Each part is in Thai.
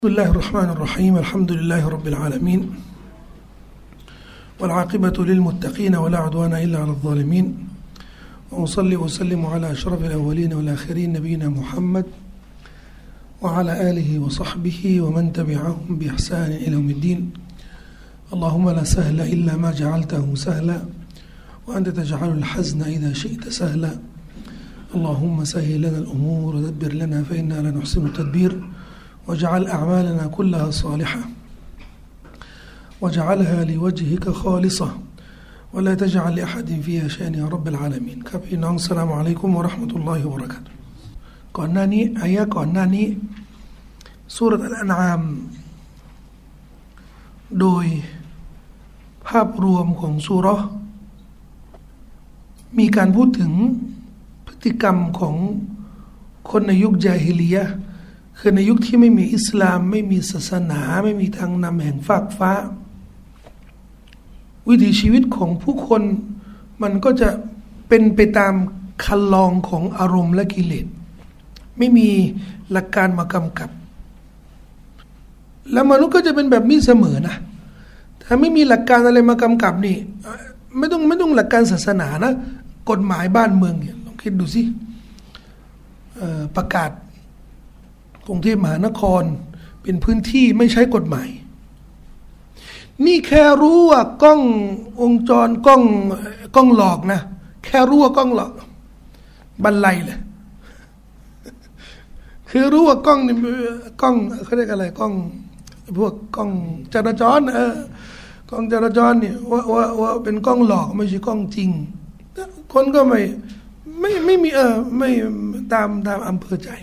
بسم الله الرحمن الرحيم الحمد لله رب العالمين والعاقبة للمتقين ولا عدوان إلا على الظالمين وأصلي وأسلم على أشرف الأولين والآخرين نبينا محمد وعلى آله وصحبه ومن تبعهم بإحسان إلى يوم الدين اللهم لا سهل إلا ما جعلته سهلا وأنت تجعل الحزن إذا شئت سهلا اللهم سهل لنا الأمور ودبر لنا فإنا لا نحسن التدبير واجعل أعمالنا كلها صالحة واجعلها لوجهك خالصة ولا تجعل لأحد فيها شأن يا رب العالمين ครับพี่น้อง السلام عليكم ورحمة الله وبركاته ก่อนหน้านี้อายะก่อนหน้านี้ซูเราะห์อัลอันอามโดยภาพรวมของซูเราะห์มีการพูดถึงพฤติกรรมของคนในยุคญาฮิลิยะห์คือในยุคที่ไม่มีอิสลามไม่มีศาสนาไม่มีทางนำแห่งฟากฟ้าวิถีชีวิตของผู้คนมันก็จะเป็นไปตามคันลองของอารมณ์และกิเลสไม่มีหลักการมากำกับแล้วมนุษย์ก็จะเป็นแบบนี้เสมอนะถ้าไม่มีหลักการอะไรมากำกับนี่ไม่ต้องหลักการศาสนานะกฎหมายบ้านเมืองเนี่ยลองคิดดูสิประกาศกรุงเทพมหานครเป็นพื้นที่ไม่ใช้กฎหมายนี่แค่รู้ว่ากล้องวงจรกล้องหลอกนะแค่รู้ว่ากล้องหลอกบรรลัยเลยคือรู้ว่ากล้องนี่กล้องเขาเรียกอะไรกล้องพวกกล้องจราจรกล้องจราจรเนี่ยว่าเป็นกล้องหลอกไม่ใช่กล้องจริงคนก็ไม่มีไม่ตามอำเภอใจ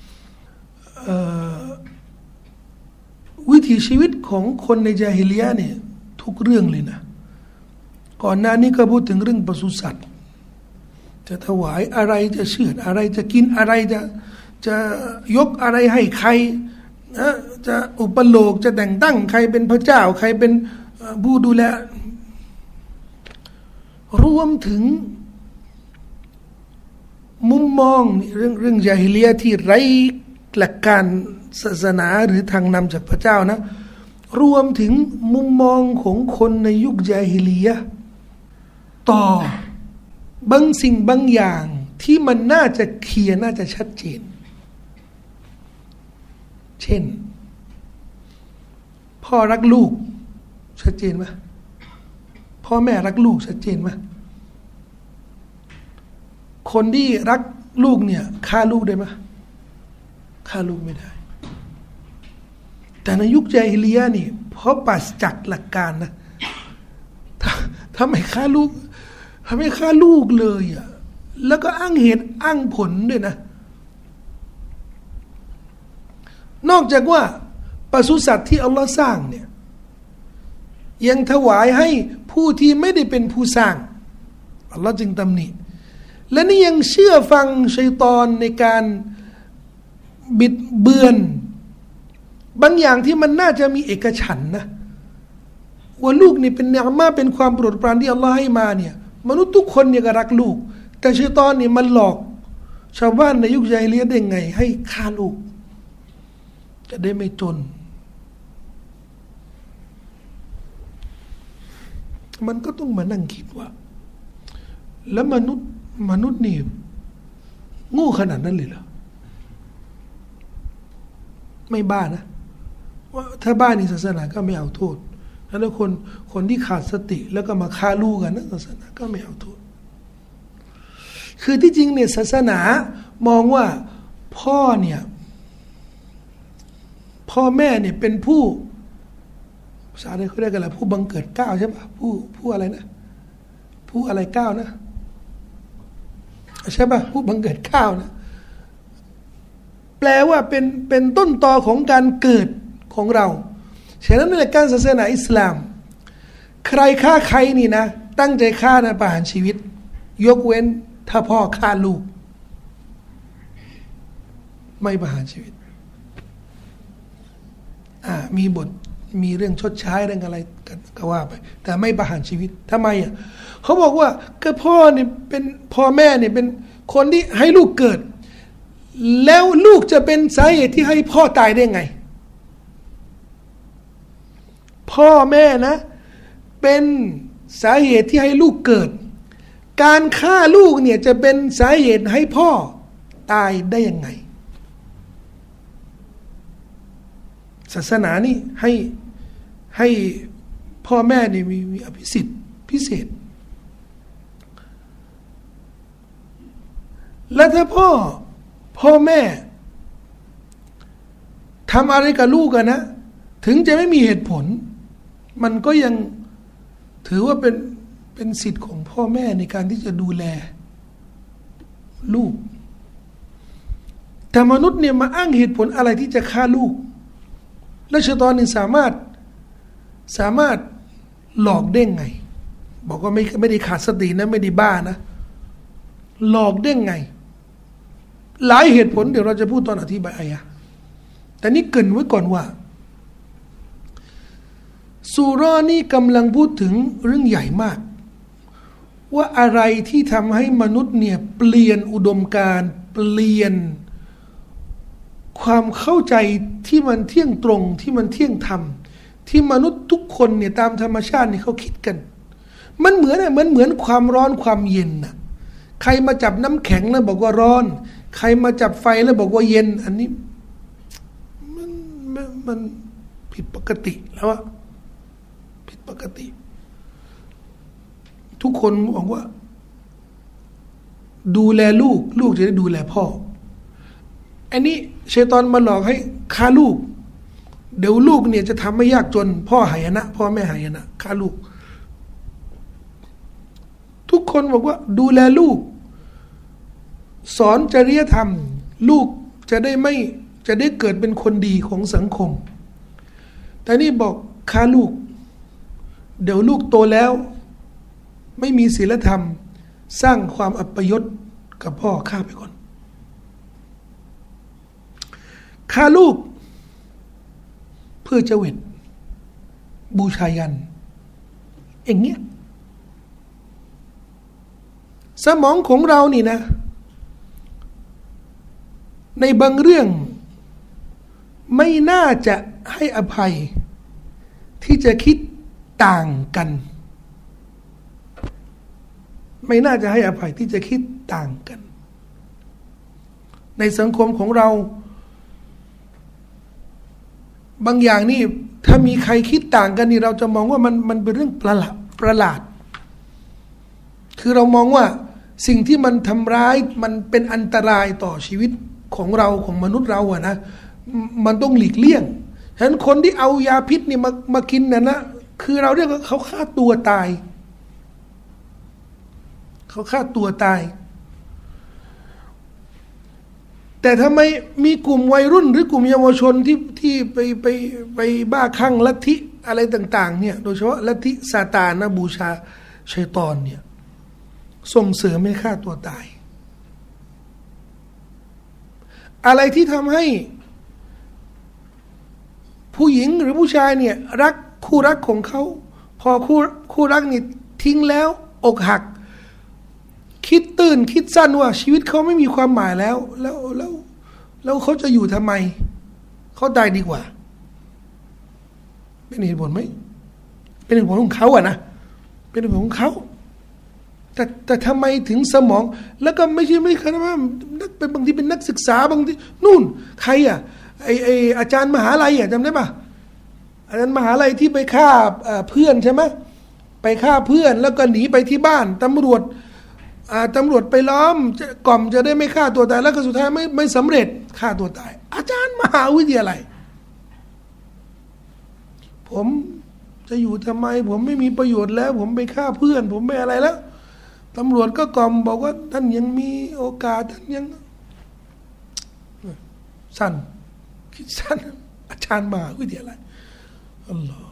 วิถีชีวิตของคนในญาฮิลิยะห์เนี่ยทุกเรื่องเลยนะก่อนหน้านี้ก็พูดถึงเรื่องปศุสัตว์จะถวายอะไรจะเชือดอะไรจะกินอะไรจะยกอะไรให้ใครนะจะอุปโลกจะแต่งตั้งใครเป็นพระเจ้าใครเป็นผู้ดูแลรวมถึงมุมมองเรื่องญาฮิลิยะห์ที่ไร้หลักการศาสนาหรือทางนำจากพระเจ้านะรวมถึงมุมมองของคนในยุคญาฮิลิยะห์ต่อบางสิ่งบางอย่างที่มันน่าจะเคลียร์น่าจะชัดเจนเช่นพ่อรักลูกชัดเจนไหมพ่อแม่รักลูกชัดเจนไหมคนที่รักลูกเนี่ยฆ่าลูกได้ไหมฆ่าลูกไม่ได้แต่ในยุคญาฮิลิยะห์นี่เพราะปราศจากหลักการนะถ้าไม่ฆ่าลูกทำไมฆ่าลูกเลยอ่ะแล้วก็อ้างเหตุอ้างผลด้วยนะนอกจากว่าปศุสัตว์ที่อัลลอฮ์สร้างเนี่ยยังถวายให้ผู้ที่ไม่ได้เป็นผู้สร้างอัลลอฮ์จึงตำหนิและนี่ยังเชื่อฟังชัยฏอนในการบิดเบือนบางอย่างที่มันน่าจะมีเอกฉันท์นะว่าลูกนี่เป็นเนือมาเป็นความโปรดปรานที่อัลลอฮ์ให้มาเนี่ยมนุษย์ทุกคนเนี่ยก็รักลูกแต่ชัยฏอนเนี่ยมันหลอกชาวบ้านในยุคญาฮิลิยะห์ได้ไงให้ฆ่าลูกจะได้ไม่จนมันก็ต้องมานั่งคิดว่าแล้วมนุษย์นี่โง่ขนาดนั้นเลยเหรอไม่บ้านะว่าถ้าบ้าในศาสนาก็ไม่เอาโทษแล้วคนที่ขาดสติแล้วก็มาฆ่าลูกกันนะศาสนาก็ไม่เอาโทษคือที่จริงเนี่ยศาสนามองว่าพ่อแม่เนี่ยเป็นผู้ภาษาไทยเขาเรียกกันอะไรผู้บังเกิดเกล้าใช่ปะผู้อะไรนะผู้อะไรเกล้านะใช่ปะผู้บังเกิดเกล้านะแปลว่าเป็นต้นตอของการเกิดของเราฉะนั้นในหลักการศาสนาอิสลามใครฆ่าใครนี่นะตั้งใจฆ่านะประหารชีวิตยกเว้นถ้าพ่อฆ่าลูกไม่ประหารชีวิตมีบทมีเรื่องชดใช้เรื่องอะไรก็ว่าไปแต่ไม่ประหารชีวิตทำไมอ่ะเขาบอกว่าก็พ่อเนี่ยเป็นพ่อแม่เนี่ยเป็นคนที่ให้ลูกเกิดแล้วลูกจะเป็นสาเหตุที่ให้พ่อตายได้ไงพ่อแม่นะเป็นสาเหตุที่ให้ลูกเกิดการฆ่าลูกเนี่ยจะเป็นสาเหตุให้พ่อตายได้ยังไงศาสนานี่ให้พ่อแม่นี่มีอภิสิทธิ์พิเศษและถ้าพ่อแม่ทำอะไรกับลูกกันนะถึงจะไม่มีเหตุผลมันก็ยังถือว่าเป็นสิทธิ์ของพ่อแม่ในการที่จะดูแลลูกแต่มนุษย์เนี่ยมาอ้างเหตุผลอะไรที่จะฆ่าลูกและชัยฏอนนี่สามารถหลอกได้ไงบอกว่าไม่ได้ขาดสตินะไม่ได้บ้านะหลอกได้ไงหลายเหตุผลเดี๋ยวเราจะพูดตอนอธิบายอายะแต่นี่เกริ่นไว้ก่อนว่าซูเราะห์นี้กำลังพูดถึงเรื่องใหญ่มากว่าอะไรที่ทำให้มนุษย์เนี่ยเปลี่ยนอุดมการณ์เปลี่ยนความเข้าใจที่มันเที่ยงตรงที่มันเที่ยงธรรมที่มนุษย์ทุกคนเนี่ยตามธรรมชาตินี่เขาคิดกันมันเหมือนความร้อนความเย็นน่ะใครมาจับน้ำแข็งแล้วบอกว่าร้อนใครมาจับไฟแล้วบอกว่าเย็นอันนี้มันผิดปกติแล้วอะผิดปกติทุกคนบอกว่าดูแลลูกจะได้ดูแลพ่ออันนี้ชัยฏอนมาหลอกให้ฆ่าลูกเดี๋ยวลูกเนี่ยจะทำให้ยากจนพ่อหายนะพ่อแม่หายนะฆ่าลูกทุกคนบอกว่าดูแลลูกสอนจริยธรรมลูกจะได้เกิดเป็นคนดีของสังคมแต่นี่บอกฆ่าลูกเดี๋ยวลูกโตแล้วไม่มีศีลธรรมสร้างความอัปยศกับพ่อฆ่าไปก่อนฆ่าลูกเพื่อจะเวทบูชายันอย่างเงี้ยสมองของเรานี่นะในบางเรื่องไม่น่าจะให้อภัยที่จะคิดต่างกันไม่น่าจะให้อภัยที่จะคิดต่างกันในสังคมของเราบางอย่างนี่ถ้ามีใครคิดต่างกันนี่เราจะมองว่ามันเป็นเรื่องประหลาดคือเรามองว่าสิ่งที่มันทำร้ายมันเป็นอันตรายต่อชีวิตของเราของมนุษย์เราอะนะมันต้องหลีกเลี่ยงฉะนั้นคนที่เอายาพิษนี่มากินนะคือเราเรียกว่าเขาฆ่าตัวตายเขาฆ่าตัวตายแต่ทำไมมีกลุ่มวัยรุ่นหรือกลุ่มเยาวชนที่ไปบ้าคลั่งลัทธิอะไรต่างๆเนี่ยโดยเฉพาะลัทธิซาตานนะบูชาชัยฏอนเนี่ยส่งเสริมให้ฆ่าตัวตายอะไรที่ทำให้ผู้หญิงหรือผู้ชายเนี่ยรักคู่รักของเขาพอคู่รักนี่ทิ้งแล้วอกหักคิดตื่นคิดสั้นว่าชีวิตเขาไม่มีความหมายแล้วเขาจะอยู่ทำไมเขาตายดีกว่าเป็นเหตุผลไหมเป็นเหตุผลของเขาอะนะเป็นเหตุผลของเขาแต่ทำไมถึงสมองแล้วก็ไม่ใช่แค่ว่านักเป็นบางทีเป็นนักศึกษาบางทีนู่นใครอะไออาจารย์มหาลัยอะจำได้ปะอาจารย์มหาลัยที่ไปฆ่าเพื่อนใช่ไหมไปฆ่าเพื่อนแล้วก็หนีไปที่บ้านตำรวจไปล้อมกล่อมจะได้ไม่ฆ่าตัวตายแล้วก็สุดท้ายไม่สำเร็จฆ่าตัวตายอาจารย์มหาวิทยาลัยผมจะอยู่ทำไมผมไม่มีประโยชน์แล้วผมไปฆ่าเพื่อนผมไม่อะไรแล้วตำรวจก็กล่อมบอกว่าท่านยังมีโอกาสท่านยังสั้นคิดสั้นอาจารย์มหาวิทยาลัยอัลลอฮ์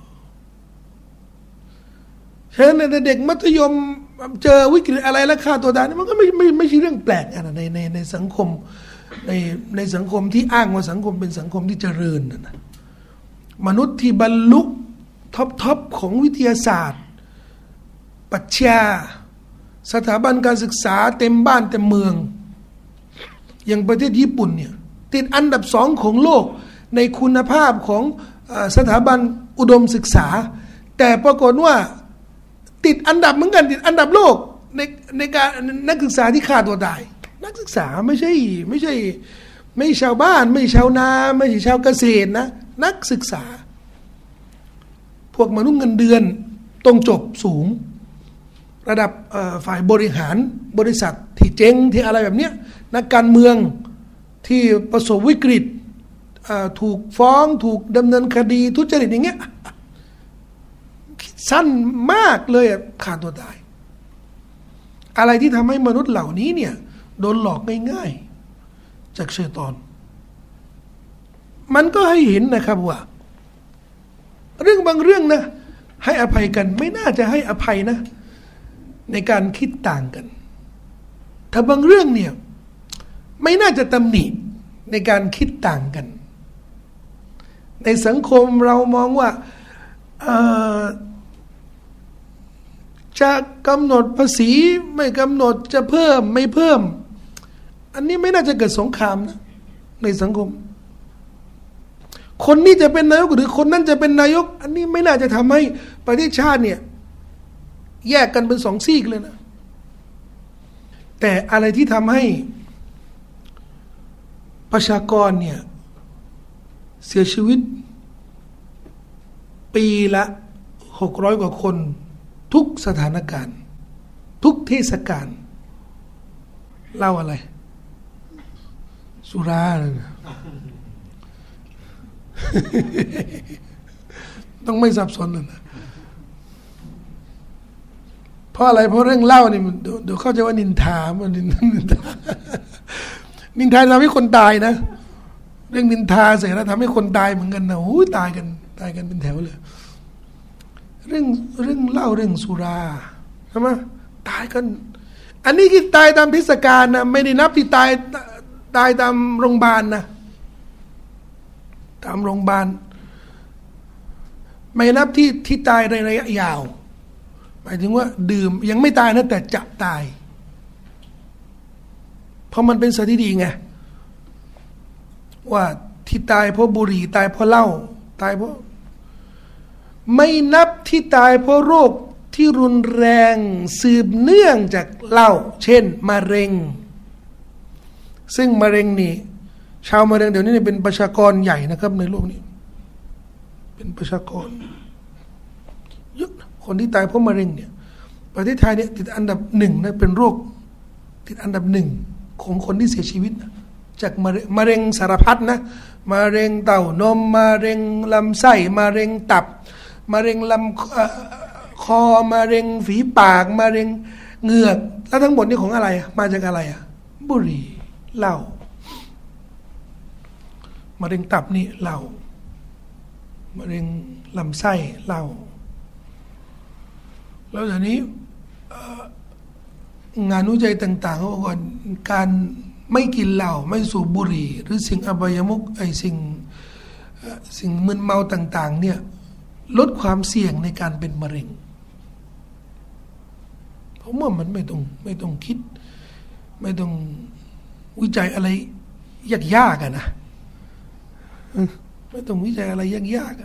ฉะนั้นเด็กมัธยมเจอวิกฤตอะไรแล้วฆ่าตัวตายมันก็ไม่ใช่เรื่องแปลกนะในสังคมในสังคมที่อ้างว่าสังคมเป็นสังคมที่เจริญนะมนุษย์ที่บรรลุท็อปของวิทยาศาสตร์ปรัชญาสถาบันการศึกษาเต็มบ้านเต็มเมืองอย่างประเทศญี่ปุ่นเนี่ยติดอันดับ2ของโลกในคุณภาพของสถาบันอุดมศึกษาแต่ปรากฏว่าติดอันดับเหมือนกันติดอันดับโลกในการนักศึกษาที่ฆ่าตัวตายนักศึกษาไม่ใช่ชาวบ้านไม่ชาวนาไม่ใช่ชาวเกษตรนะนักศึกษาพวกมนุษย์เงินเดือนต้องจบสูงระดับฝ่ายบริหารบริษัทที่เจ๊งที่อะไรแบบเนี้ยนักการเมืองที่ประสบวิกฤตถูกฟ้องถูกดำเนินคดีทุจริตอย่างเงี้ยสั้นมากเลยฆ่าตัวตายอะไรที่ทำให้มนุษย์เหล่านี้เนี่ยโดนหลอกง่ายๆจากชัยฏอนมันก็ให้เห็นนะครับว่าเรื่องบางเรื่องนะให้อภัยกันไม่น่าจะให้อภัยนะในการคิดต่างกันถ้าบางเรื่องเนี่ยไม่น่าจะตำหนิในการคิดต่างกันในสังคมเรามองว่าจะกำหนดภาษีไม่กำหนดจะเพิ่มไม่เพิ่มอันนี้ไม่น่าจะเกิดสงครามนะในสังคมคนนี้จะเป็นนายกหรือคนนั้นจะเป็นนายกอันนี้ไม่น่าจะทำให้ประเทศชาติเนี่ยแยกกันเป็นสองซีกเลยนะแต่อะไรที่ทำให้ประชากรเนี่ยเสียชีวิตปีละ600 กว่าคนทุกสถานการณ์ทุกเทศกาลเล่าอะไรสุรานะต้องไม่สับสนนะเพราะอะไรเพราะเรื่องเล่านี่มันเดี๋ยวเข้าใจว่านินทามันนินทาทำให้คนตายนะเรื่องนินทาเสร็จแล้วทำให้คนตายเหมือนกันนะโอ้ยตายกันเป็นแถวเลยเรื่องเล่าเรื่องสุราใช่ไหมตายกันอันนี้ที่ตายตามเทศกาลนะไม่ได้นับที่ตายตามโรงพยาบาลนะตามโรงพยาบาลไม่นับที่ตายในระยะยาวหมายถึงว่าดื่มยังไม่ตายนะแต่จะตายเพราะมันเป็นสถิติไงว่าที่ตายเพราะบุหรี่ตายเพราะเหล้าตายเพราะไม่นับที่ตายเพราะโรคที่รุนแรงสืบเนื่องจากเหล้าเช่นมะเร็งซึ่งมะเร็งนี่ชาวมะเร็งเดี๋ยวนี้เป็นประชากรใหญ่นะครับในโลกนี้เป็นประชากรเยอะคนที่ตายเพราะมะเร็งเนี่ยประเทศไทยเนี่ยติดอันดับ1นะเป็นโรคติดอันดับ1ของคนที่เสียชีวิตนะจากมะเร็งสารพัดนะมะเร็งเต้านมมะเร็งลำไส้มะเร็งตับมะเร็งลำคอมะเร็งฝีปากมะเร็งเหงือกแล้วทั้งหมดนี่ของอะไรมาจากอะไรบุหรี่เหล้ามะเร็งตับนี่เหล้ามะเร็งลำไส้เหล้าแล้วทีนี้งานวิจัยต่างๆเขาบอกว่าการไม่กินเหล้าไม่สูบบุหรี่หรือสิ่งอบายมุขสิ่งมึนเมาต่างๆเนี่ยลดความเสี่ยงในการเป็นมะเร็งเพราะว่ามันไม่ต้องคิดไม่ต้องวิจัยอะไรยากๆนะไม่ต้องวิจัยอะไรยาก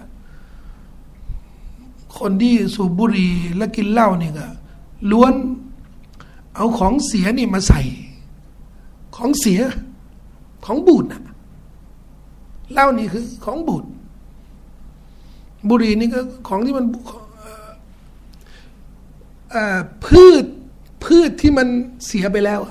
ๆคนที่สูบบุหรี่และกินเหล้านี่ก็ล้วนเอาของเสียนี่มาใส่ของเสียของบูดนะเหล้านี่คือของบูดบุหรี่นี่ก็ของที่มันพืชที่มันเสียไปแล้ว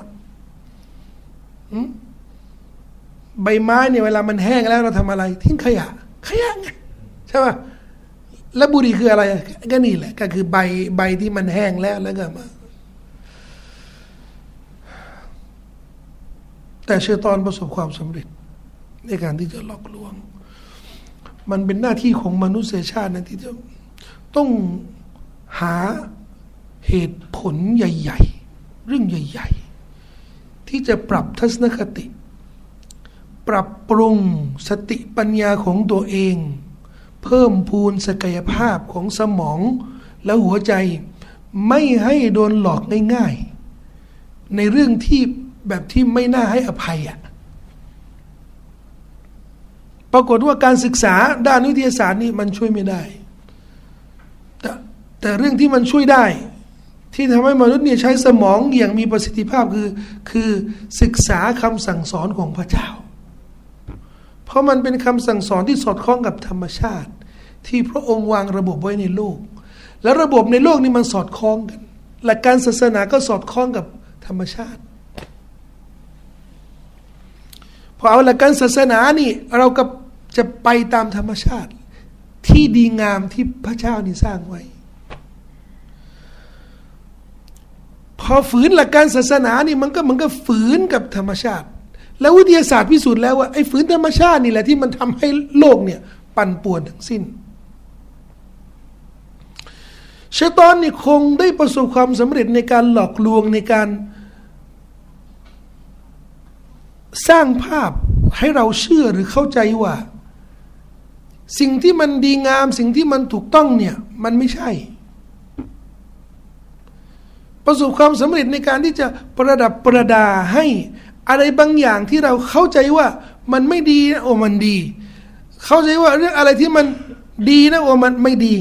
ใบไม้เนี่ยเวลามันแห้งแล้วเราทำอะไรทิ้งขยะไงใช่ป่ะแล้วบุหรี่คืออะไรก็นี่แหละก็คือใบที่มันแห้งแล้วก็มาแต่ชัยฏอนประสบความสำเร็จในการที่จะหลอกลวงมันเป็นหน้าที่ของมนุษยชาตินะที่จะต้องหาเหตุผลใหญ่ๆเรื่องใหญ่ๆที่จะปรับทัศนคติปรับปรุงสติปัญญาของตัวเองเพิ่มพูนศักยภาพของสมองและหัวใจไม่ให้โดนหลอกง่ายๆในเรื่องที่แบบที่ไม่น่าให้อภัยปรากฏว่าการศึกษาด้านวิทยาศาสตร์นี่มันช่วยไม่ได้แต่เรื่องที่มันช่วยได้ที่ทำให้มนุษย์เนี่ยใช้สมองอย่างมีประสิทธิภาพคือศึกษาคำสั่งสอนของพระเจ้าเพราะมันเป็นคำสั่งสอนที่สอดคล้องกับธรรมชาติที่พระองค์วางระบบไว้ในโลกแล้วระบบในโลกนี้มันสอดคล้องกันหลักการศาสนาก็สอดคล้องกับธรรมชาติพอเอาหลักการศาสนานี่เราก็จะไปตามธรรมชาติที่ดีงามที่พระเจ้านี่สร้างไว้พอฝืนหลักการศาสนานี่มันก็ฝืนกับธรรมชาติแล้ววิทยาศาสตร์พิสูจน์แล้วว่าไอ้ฝืนธรรมชาตินี่แหละที่มันทำให้โลกเนี่ยปั่นป่วนทั้งสิ้นชัยฏอนนี่คงได้ประสบความสำเร็จในการหลอกลวงในการสร้างภาพให้เราเชื่อหรือเข้าใจว่าสิ่งที่มันดีงามสิ่งที่มันถูกต้องเนี่ยมันไม่ใช่ประสบความสำเร็จในการที่จะประดับประดาให้อะไรบางอย่างที่เราเข้าใจว่ามันไม่ดีนะโอ้มันดีเข้าใจว่าเรื่องอะไรที่มันดีนะโอ้มันไม่ดี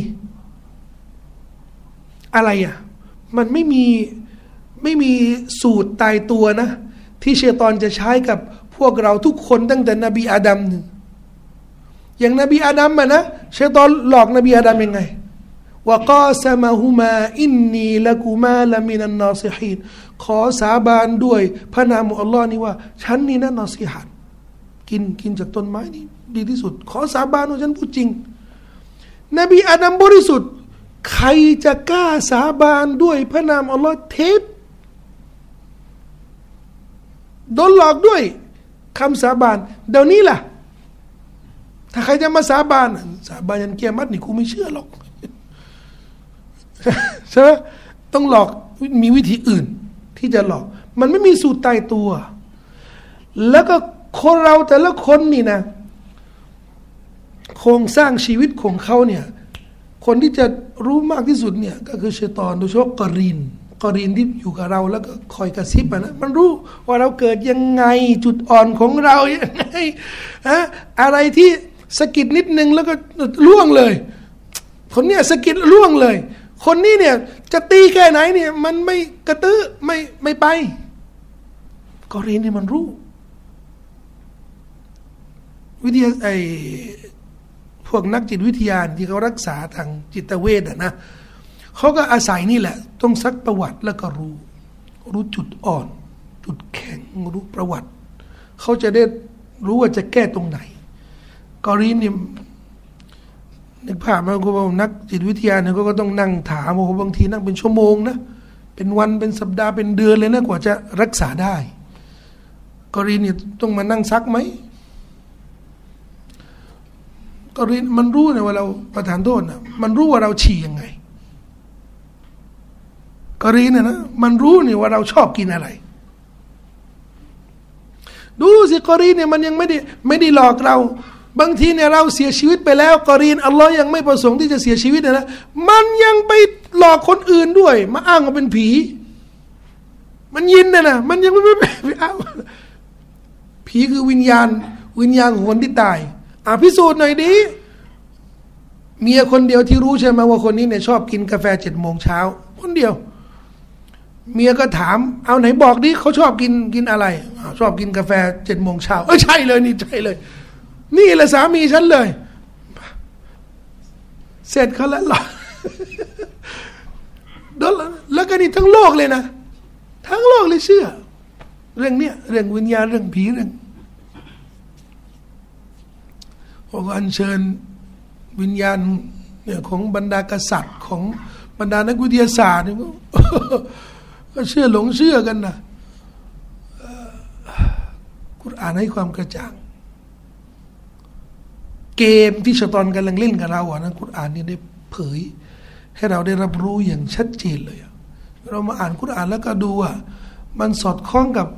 อะไรอ่ะมันไม่มีสูตรตายตัวนะที่ชัยฏอนจะใช้กับพวกเราทุกคนตั้งแต่นบีอาดัมหนึ่งอย่างนบีอาดัมอะนะชัยฏอนหลอกนบีอาดัมยังไงวะกาซะมะฮุมาอินนีละกุมาละมินันนาซิฮีนขอสาบานด้วยพระนามของอัลลอฮ์นี่ว่าฉันนี่นะนาซิฮัตกินจากต้นไม้นี่ดีที่สุดขอสาบานว่าฉันพูดจริงนบีอาดัมบริสุทธิ์ใครจะกล้าสาบานด้วยพระนามอัลลอฮ์เท็จโดนหลอกด้วยคำสาบานเดี๋ยวนี้ล่ะถ้าใครจะมาสาบานยันเกียรตินี่กูไม่เชื่อหรอกใช่ไหมต้องหลอกมีวิธีอื่นที่จะหลอกมันไม่มีสูตรตายตัวแล้วก็คนเราแต่ละคนนี่นะโครงสร้างชีวิตของเขาเนี่ยคนที่จะรู้มากที่สุดเนี่ยก็คือชัยฏอนโดยเฉพาะกอรีนที่อยู่กับเราแล้วก็คอยกระซิบนะมันรู้ว่าเราเกิดยังไงจุดอ่อนของเรายังไงอะไรที่สะกิดนิดนึงแล้วก็ล่วงเลยคนเนี้ยสะกิดล่วงเลยคนนี้เนี่ยจะตีแค่ไหนเนี่ยมันไม่กระตื้อไม่ไปกอรีนนี่มันรู้วิทยาพวกนักจิตวิทยาที่เขารักษาทางจิตเวชนะเขาก็อาศัยนี่แหละต้องซักประวัติแล้วก็รู้จุดอ่อนจุดแข็งรู้ประวัติเขาจะได้รู้ว่าจะแก้ตรงไหนกอรีนนี่นึกภาพมาคุณนักจิตวิทยาเนี่ยก็ต้องนั่งถามบางทีนั่งเป็นชั่วโมงนะเป็นวันเป็นสัปดาห์เป็นเดือนเลยนะกว่าจะรักษาได้กอรีนนี่ต้องมานั่งซักไหมกอรีนมันรู้นะว่าเราประทานโทษนะมันรู้ว่าเราฉี่ยังไงกอรีนนะมันรู้นี่ว่าเราชอบกินอะไรดูสิกอรีนเนี่ยมันยังไม่ได้หลอกเราบางทีเนี่ยเราเสียชีวิตไปแล้วกอรีนอัลลอฮ์ยังไม่ประสงค์ที่จะเสียชีวิตนะมันยังไปหลอกคนอื่นด้วยมาอ้างว่าเป็นผีมันยินนะมันยังไม่อ้างผีคือวิญญาณของคนที่ตายพิสูจน์หน่อยดิเมียคนเดียวที่รู้ใช่ไหมว่าคนนี้เนี่ยชอบกินกาแฟ7 โมงเช้าคนเดียวเมียก็ถามเอาไหนบอกดิเขาชอบกินอะไรชอบกินกาแฟ7 โมงเช้าใช่เลยนี่ใช่เลยนี่แหละสามีฉันเลยเสร็จเขาแล้วหรอแล้วก็นี่ทั้งโลกเลยนะทั้งโลกเลยเชื่อเรื่องเนี้ยเรื่องวิญญาณเรื่องผีเรื่องผมก็อัญเชิญวิญญาณเนี่ยของบรรดากษัตริย์ของบรรดานักวิทยาศาสตร์เนี่ยก็เชื่อกันนะกุรอานให้ความกระจ่างเกมที่ชัยฏอนกำลังเล่นกับเรานะกุรอานนี่ได้เผยให้เราได้รับรู้อย่างชัดเจนเลยเรามาอ่านกุรอานแล้วก็ดูว่ามันสอดคล้องกับ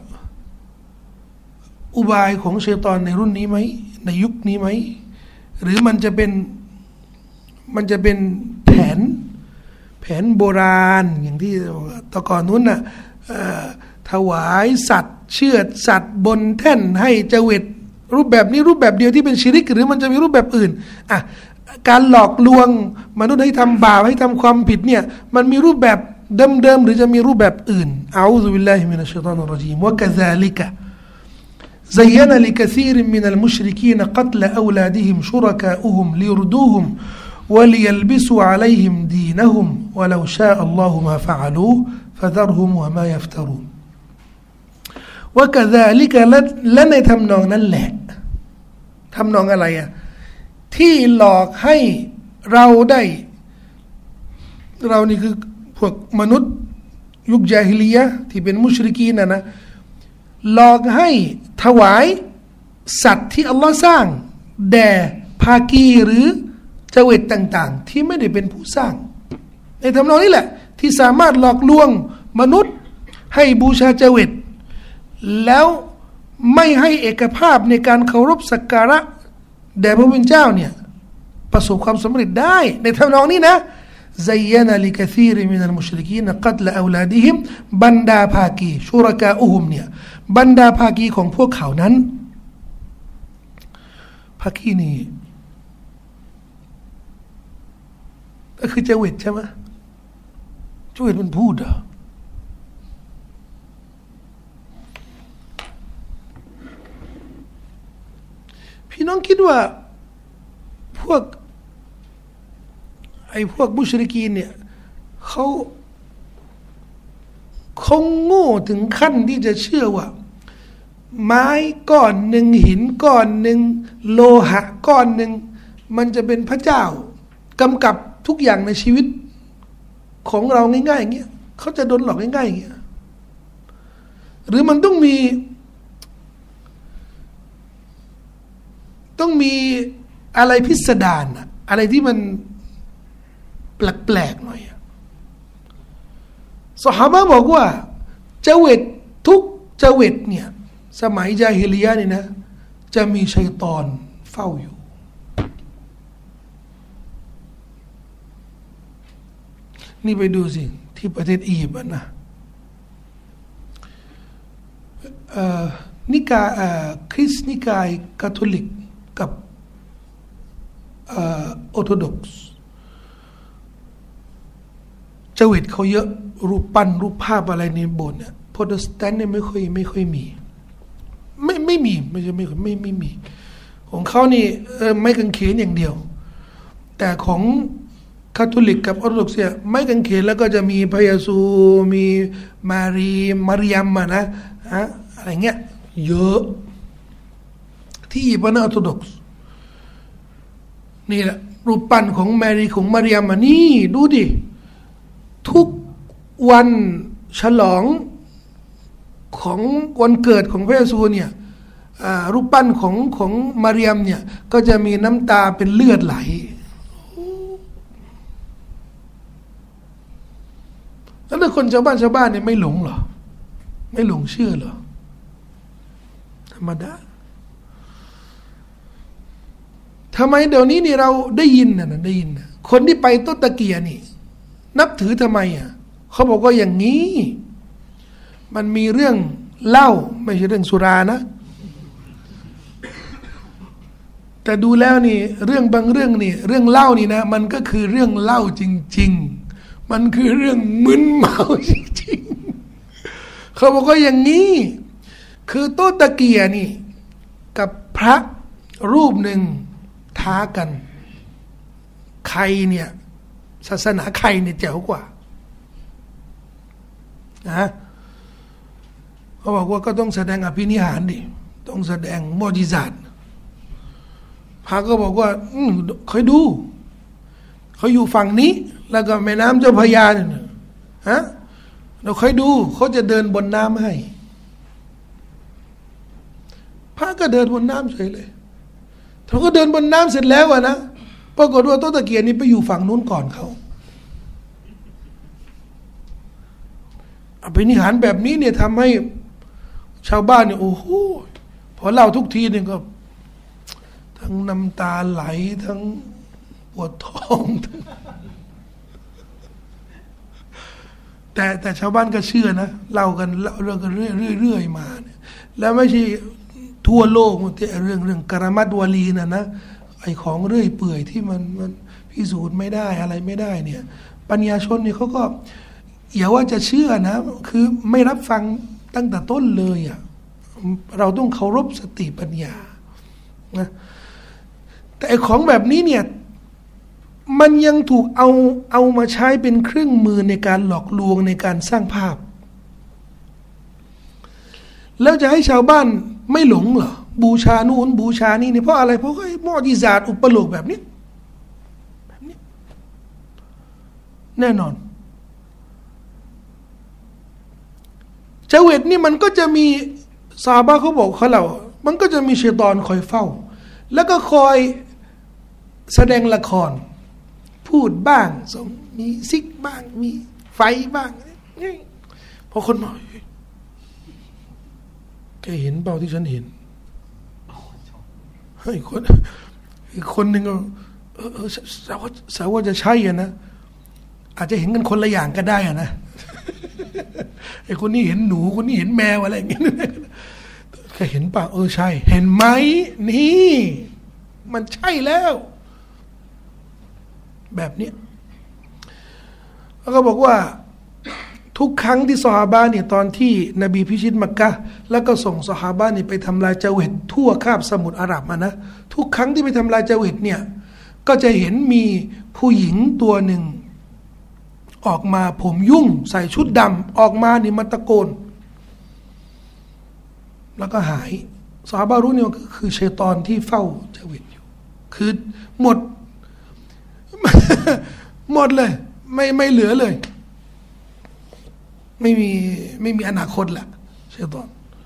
อุบายของชัยฏอนในรุ่นนี้ไหมในยุคนี้ไหมหรือมันจะเป็นแผนโบราณอย่างที่ตะก่อนนู้นน่ะถวายสัตว์เชือดสัตว์บนแท่นให้เจวิตรูปแบบนี้รูปแบบเดียวที่เป็นชิริกหรือมันจะมีรูปแบบอื่นการหลอกลวงมนุษย์ให้ทำบาปให้ทำความผิดเนี่ยมันมีรูปแบบเดิมๆหรือจะมีรูปแบบอื่นอะอูซุบิลลาฮิมินัชชัยฏอนิรเราะญีมวะกะซาลิกะزين لكثير من المشركين قتل أولادهم شركاؤهم ليردوهم وليلبسوا عليهم دينهم ولو شاء الله ما فعلوه فذرهم وما يفترون وكذلك และในทำนองนั้นแหละทำนองอะไรอ่ะที่หลอกให้เรานี่คือพวกมนุษย์ยุคญาฮิลียะห์ที่เป็นมุชริกีนนะหลอกให้ถวายสัตว์ที่อัลลอฮ์สร้างแด่ภากีหรือเจวิตต่างๆที่ไม่ได้เป็นผู้สร้างในทำนองนี้แหละที่สามารถหลอกลวงมนุษย์ให้บูชาเจวิตแล้วไม่ให้เอกภาพในการเคารพสักการะแด่พระผู้เป็นเจ้าเนี่ยประสบความสำเร็จได้ในทำนองนี้นะزين لكثير من المشركين قتل أولادهم บรรดาภากีชูรกาอุฮุมเนี่ยบรรดาภากีของพวกเขานั้นภากีนี่ก็คือเจวิตใช่ไหมเจวิตมันพูดเหรอพี่น้องคิดว่าพวกมุชริกีนเนี่ยเขาโง่ถึงขั้นที่จะเชื่อว่าไม้ก้อนหนึ่งหินก้อนหนึ่งโลหะก้อนหนึ่งมันจะเป็นพระเจ้ากำกับทุกอย่างในชีวิตของเราง่ายๆอย่างเงี้ยเขาจะโดนหลอกง่ายๆอย่างเงี้ยหรือมันต้องมีอะไรพิสดารอะอะไรที่มันแปลกๆหน่อยซอฮาบะห์บอกว่าเจวิตทุกเจวิตเนี่ยสมัยญาฮิลิยะห์นี่นะจะมีชัยฏอนเฝ้าอยู่นี่ไปดูสิที่ประเทศอียิปต์นะนิกายคริสต์นิกายคาทอลิกกับออร์โธดอกซ์เจวิตเขาเยอะรูปปั้นรูปภาพอะไรในโบสถ์เนี่ยโปรเตสแตนต์เนี่ยไม่ค่อยมีไม่มีไม่ใช่ไม่มีของเขานี่ไม่กางเขนอย่างเดียวแต่ของคาทอลิกกับออร์โธดอกซ์เนี่ยไม่กางเขนแล้วก็จะมีพระเยซูมีมารยมนะอะไรเงี้ยเยอะที่อียิปต์นะออร์โธดอกซ์นี่แหละรูปปั้นของมารยมนี่ดูดิทุกวันฉลองของวันเกิดของพระเยซูเนี่ยรูปปั้นของมารยมเนี่ยก็จะมีน้ำตาเป็นเลือดไหลแล้วถ้าคนชาวบ้านเนี่ยไม่หลงเหรอไม่หลงเชื่อเหรอธรรมดาทำไมเดี๋ยวนี้นี่เราได้ยินคนที่ไปต้นตะเกียนี่นับถือทำไมเขาบอกว่าอย่างนี้มันมีเรื่องเล่าไม่ใช่เรื่องสุรานะแต่ดูแล้วนี่เรื่องบางเรื่องนี่เรื่องเล่านี่นะมันก็คือเรื่องเล่าจริงๆมันคือเรื่องมึนเมาจริงๆเขาบอกว่าอย่างนี้คือต้นตะเกียนี่กับพระรูปหนึ่งท้ากันใครเนี่ยศาสนาใครเนี่ยเจ๋วกว่านะเขาบอกว่าก็ต้องแสดงอภินิหารดิต้องแสดงมอญิซาตพระก็บอกว่าคอยดูเขาอยู่ฝั่งนี้แล้วก็แม่น้ำเจ้าพระยาเนี่ยเราคอยดูเขาจะเดินบนน้ำให้พระก็เดินบนน้ำเฉยเลยเขาก็เดินบนน้ำเสร็จแล้วนะปรากฏว่าต้นตะเกียนนี้ไปอยู่ฝั่งนู้นก่อนเขาอภินิหารแบบนี้เนี่ยทำให้ชาวบ้านเนี่ยโอ้โหพอเล่าทุกทีเนี่ยก็ทั้งน้ำตาไหลทั้งปวดท้องแต่ชาวบ้านก็เชื่อนะเล่ากันเรื่อยมาเนี่ยแล้วไม่ใช่ทั่วโลกแต่เรื่องกรามัดวาลีนะไอ้ของเรื่อยเปื่อยที่มันพิสูจน์ไม่ได้อะไรไม่ได้เนี่ยปัญญาชนเนี่ยเขาก็อย่าว่าจะเชื่อนะคือไม่รับฟังตั้งแต่ต้นเลยอ่ะเราต้องเคารพสติปัญญานะแต่ไอ้ของแบบนี้เนี่ยมันยังถูกเอามาใช้เป็นเครื่องมือในการหลอกลวงในการสร้างภาพแล้วจะให้ชาวบ้านไม่หลงเหรอบูชานู่นบูชานี่เนี่ยเพราะอะไรเพราะไอ้มอญิซาตอุปโลกแบบนี้แน่นอนเจวิตนี่มันก็จะมีซอฮาบะห์เขาบอกเขาเล่ามันก็จะมีชัยฏอนคอยเฝ้าแล้วก็คอยแสดงละครพูดบ้างมีซิกบ้างมีไฟบ้างพอคนมาแกเห็นเปล่าที่ฉันเห็นอีกคนหนึ่งก็สาวว่าจะใช่อะนะอาจจะเห็นกันคนละอย่างก็ได้อะนะไอ้คนนี้เห็นหนูคนนี้เห็นแมวอะไรอย่างเงี้ยแค่เห็นป่ะใช่เห็นไหมนี่มันใช่แล้วแบบนี้แล้วก็บอกว่าทุกครั้งที่ซอฮาบะห์เนี่ยตอนที่นบีพิชิตมักกะฮ์แล้วก็ส่งซอฮาบะห์นี่ไปทำลายเจวิตทั่วคาบสมุทรอาหรับมานะทุกครั้งที่ไปทำลายเจวิตเนี่ยก็จะเห็นมีผู้หญิงตัวหนึ่งออกมาผมยุ่งใส่ชุดดำออกมานี่มาตะโกนแล้วก็หายซอฮาบะห์รู้เนี่ยก็คือชัยฏอนที่เฝ้าเจวิตอยู่คือหมด หมดเลยไม่เหลือเลยไม่มีอนาคตละชัยฏอน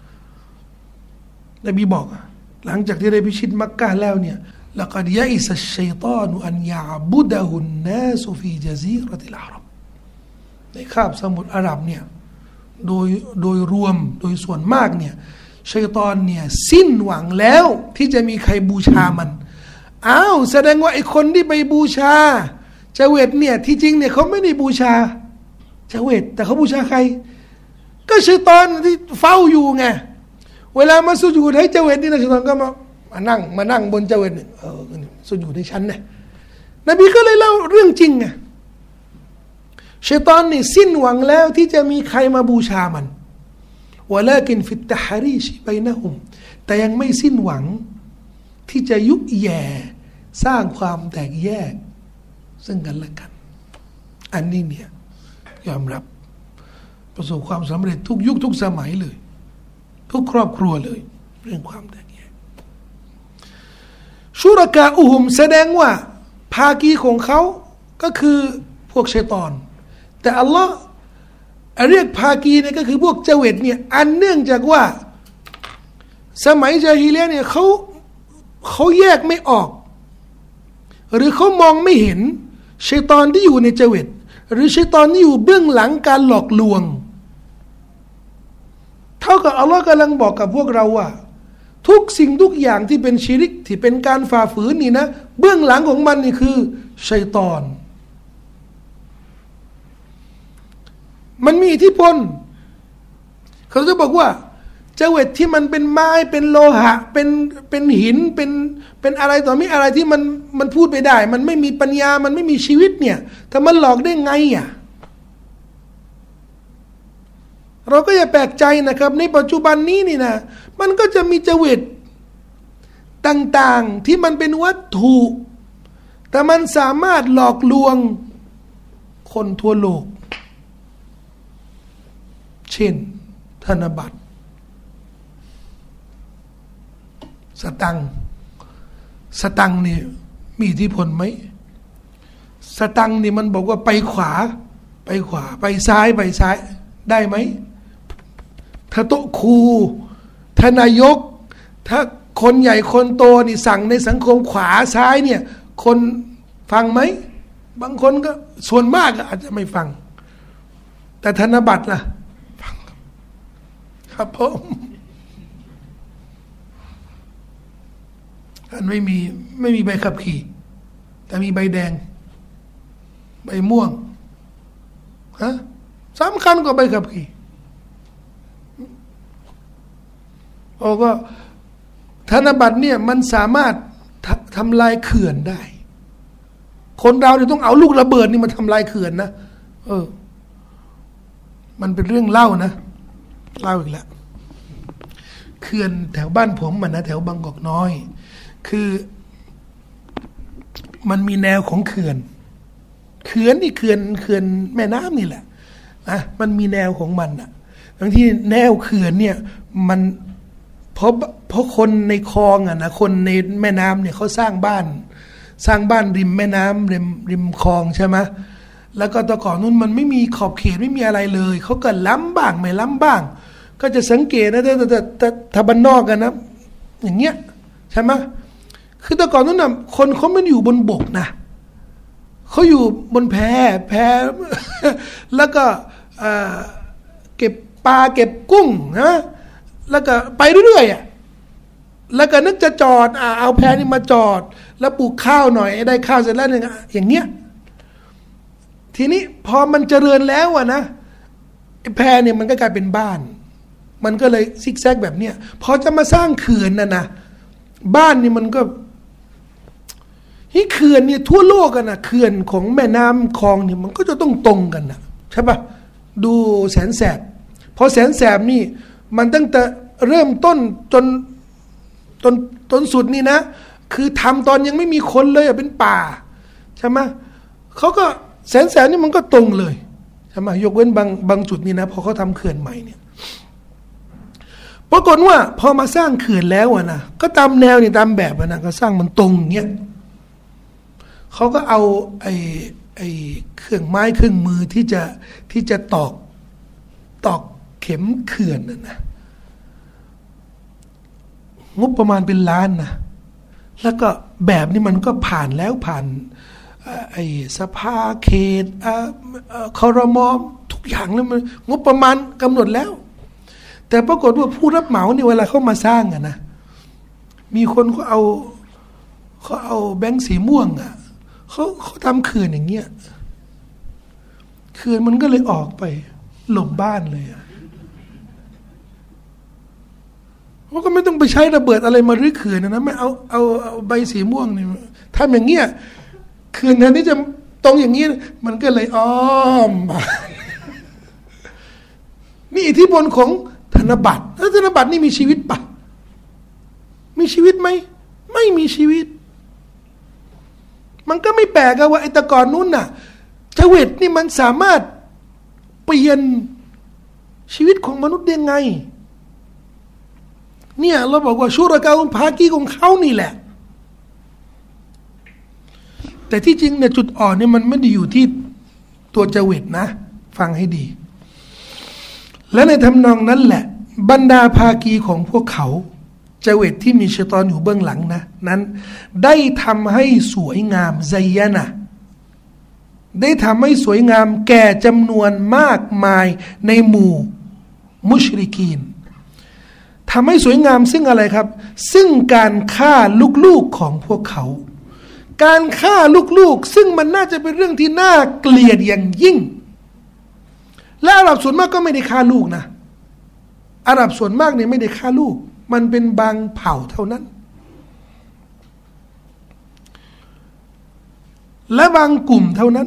นบีบอกหลังจากที่ได้พิชิตมักกะฮ์แล้วเนี่ยละกัดยะอิซัชชัยฏอนุอันยะอ์บุดะฮุนนาสฟีญะซีเราะติลอาหรับในคาบสมุทรอาหรับเนี่ยโดยรวมโดยส่วนมากเนี่ยชัยฏอนเนี่ยสิ้นหวังแล้วที่จะมีใครบูชามันอ้าวแสดงว่าไอ้คนที่ไปบูชาเจวิตเนี่ยที่จริงเนี่ยเขาไม่ได้บูชาเจวิตแต่เขาบูชาใครก็ชัยฏอนที่เฝ้าอยู่ไงเวลามาสุญูดให้เจวิตนี่นะชัยฏอนก็มานั่งบนเจวิตเนี่ยสุญูดให้ฉันนะนบีก็เลยเล่าเรื่องจริงไงชัยฏอนนี่สิ้นหวังแล้วที่จะมีใครมาบูชามันวะลากินฟิตตะฮารีชบัยนะฮุมแต่ยังไม่สิ้นหวังที่จะยุแย่สร้างความแตกแยกซึ่งกันและกันอันนี้เนี่ยยอมรับประสบความสำเร็จทุกยุคทุกสมัยเลยทุกครอบครัวเลยเรื่องความแตกแยกชุรกาอุฮุมแสดงว่าภากีของเขาก็คือพวกชัยฏอนแต่อัลลอฮ์เรียกภากีเนี่ยก็คือพวกเจวิตเนี่ยอันเนื่องจากว่าสมัยญาฮิลิยะห์เนี่ยเขาแยกไม่ออกหรือเขามองไม่เห็นชัยฏอนที่อยู่ในเจวิตหรือชัยฏอนที่อยู่เบื้องหลังการหลอกลวงเท่ากับอัลลอฮ์กำลังบอกกับพวกเราว่าทุกสิ่งทุกอย่างที่เป็นชิริกที่เป็นการฝ่าฝืนนี่นะเบื้องหลังของมันนี่คือชัยฏอนมันมีอิทธิพลเขาจะบอกว่าเจวิตที่มันเป็นไม้เป็นโลหะเป็นหินเป็นอะไรต่อมีอะไรที่มันพูดไม่ได้มันไม่มีปัญญามันไม่มีชีวิตเนี่ยแต่มันหลอกได้ไงอ่ะเราก็อย่าแปลกใจนะครับในปัจจุบันนี้นี่นะมันก็จะมีเจวิตต่างๆที่มันเป็นวัตถุแต่มันสามารถหลอกลวงคนทั่วโลกเช่นธนบัตรสตังค์นี่มีอิทธิพลไหมสตังค์นี่มันบอกว่าไปขวาไปซ้ายได้ไหมถ้าโต๊ะครูถ้านายกถ้าคนใหญ่คนโตนี่สั่งในสังคมขวาซ้ายเนี่ยคนฟังไหมบางคนก็ส่วนมากอาจจะไม่ฟังแต่ธนบัตรล่ะฟังครับผมท่านไม่มีใบขับขี่แต่มีใบแดงใบม่วงสำคัญกว่าใบขับขี่ก็ธนบัตรเนี่ยมันสามารถทำลายเขื่อนได้คนเราเนี่ยต้องเอาลูกระเบิดนี่มาทำลายเขื่อนนะมันเป็นเรื่องเล่านะเล่าอีกแล้วเขื่อนแถวบ้านผมมันนะแถวบางกอกน้อยคือมันมีแนวของเขื่อนนี่เขื่อนแม่น้ำนี่แหละนะมันมีแนวของมันอ่ะบางทีแนวเขื่อนเนี่ยมันเพราะคนในคลองอ่ะนะคนในแม่น้ำเนี่ยเขาสร้างบ้านริมแม่น้ำริมคลองใช่ไหมแล้วก็ตะก่อนนู้นมันไม่มีขอบเขตไม่มีอะไรเลยเขาก็ล้ำบ้างไม่ล้ำบ้างก็จะสังเกตนะถ้าบ้านนอกกันนะอย่างเงี้ยใช่ไหมคือแต่ก่อนนู้นน่ะคนเขาไม่อยู่บนบกนะเขาอยู่บนแพแล้วก็เก็บปลาเก็บกุ้งนะแล้วก็ไปเรื่อยๆอ่ะแล้วก็นึกจะจอดเอาแพนี่มาจอดแล้วปลูกข้าวหน่อยได้ข้าวเสร็จแล้วอย่างเงี้ยทีนี้พอมันเจริญแล้วอะนะแพเนี่ยมันก็กลายเป็นบ้านมันก็เลยซิกแซกแบบเนี้ยพอจะมาสร้างเขื่อนนะบ้านนี่มันก็เขื่อนเนี่ยทั่วโลกกันนะเขื่อนของแม่น้ำคลองเนี่ยมันก็จะต้องตรงกันนะใช่ปะดูแสนแสบพอแสนแสบนี่มันตั้งแต่เริ่มต้นจนสุดนี่นะคือทำตอนยังไม่มีคนเลยเป็นป่าใช่ไหมเขาก็แสนนี่มันก็ตรงเลยใช่ไหมยกเว้นบางจุดนี่นะพอเขาทำเขื่อนใหม่เนี่ยปรากฏว่าพอมาสร้างเขื่อนแล้วนะก็ตามแนวนี่ตามแบบนะก็สร้างมันตรงเงี้ยเขาก็เอาไอ้เครื่องไม้เครื่องมือที่จะตอกเข็มเขื่อนนะงบประมาณเป็นล้านนะแล้วก็แบบนี้มันก็ผ่านไอ้สภาเขตครม.ทุกอย่างแล้วมันงบประมาณกำหนดแล้วแต่ปรากฏว่าผู้รับเหมาเนี่ยเวลาเขามาสร้างนะมีคนเขาเอาแบงค์สีม่วงเขาทำเขื่อนอย่างเงี้ยเขื่อนมันก็เลยออกไปหลบบ้านเลยเขาก็ไม่ต้องไปใช้ระเบิดอะไรมารื้อเขื่อนนะไม่เอาใบสีม่วงนี่ทำอย่างเงี้ยเขื่อนนั้นนี่จะตรงอย่างนี้มันก็เลยอ้อมนี่อิทธิพลของธนบัตรแล้วธนบัตรนี่มีชีวิตปะมีชีวิตไหมไม่มีชีวิตมันก็ไม่แปลกว่าไอ้ตะกอนนู้นน่ะเจวิตนี่มันสามารถเปลี่ยนชีวิตของมนุษย์ได้ไงเนี่ยเราบอกว่าชูรากาอุมภากีของเขานี่แหละแต่ที่จริงเนี่ยจุดอ่อนเนี่ยมันไม่ได้อยู่ที่ตัวเจวิตนะฟังให้ดีและในทำนองนั้นแหละบรรดาภากีของพวกเขาเจวิตที่มีชัยฏอนอยู่เบื้องหลังนะนั้นได้ทำให้สวยงามไซยะนะได้ทำให้สวยงามแก่จำนวนมากมายในหมู่มุชริกีนทำให้สวยงามซึ่งอะไรครับซึ่งการฆ่าลูกๆของพวกเขาการฆ่าลูกๆซึ่งมันน่าจะเป็นเรื่องที่น่าเกลียดอย่างยิ่งและอาหรับส่วนมากก็ไม่ได้ฆ่าลูกนะอาหรับส่วนมากเนี่ยไม่ได้ฆ่าลูกมันเป็นบางเผ่าเท่านั้นและบางกลุ่มเท่านั้น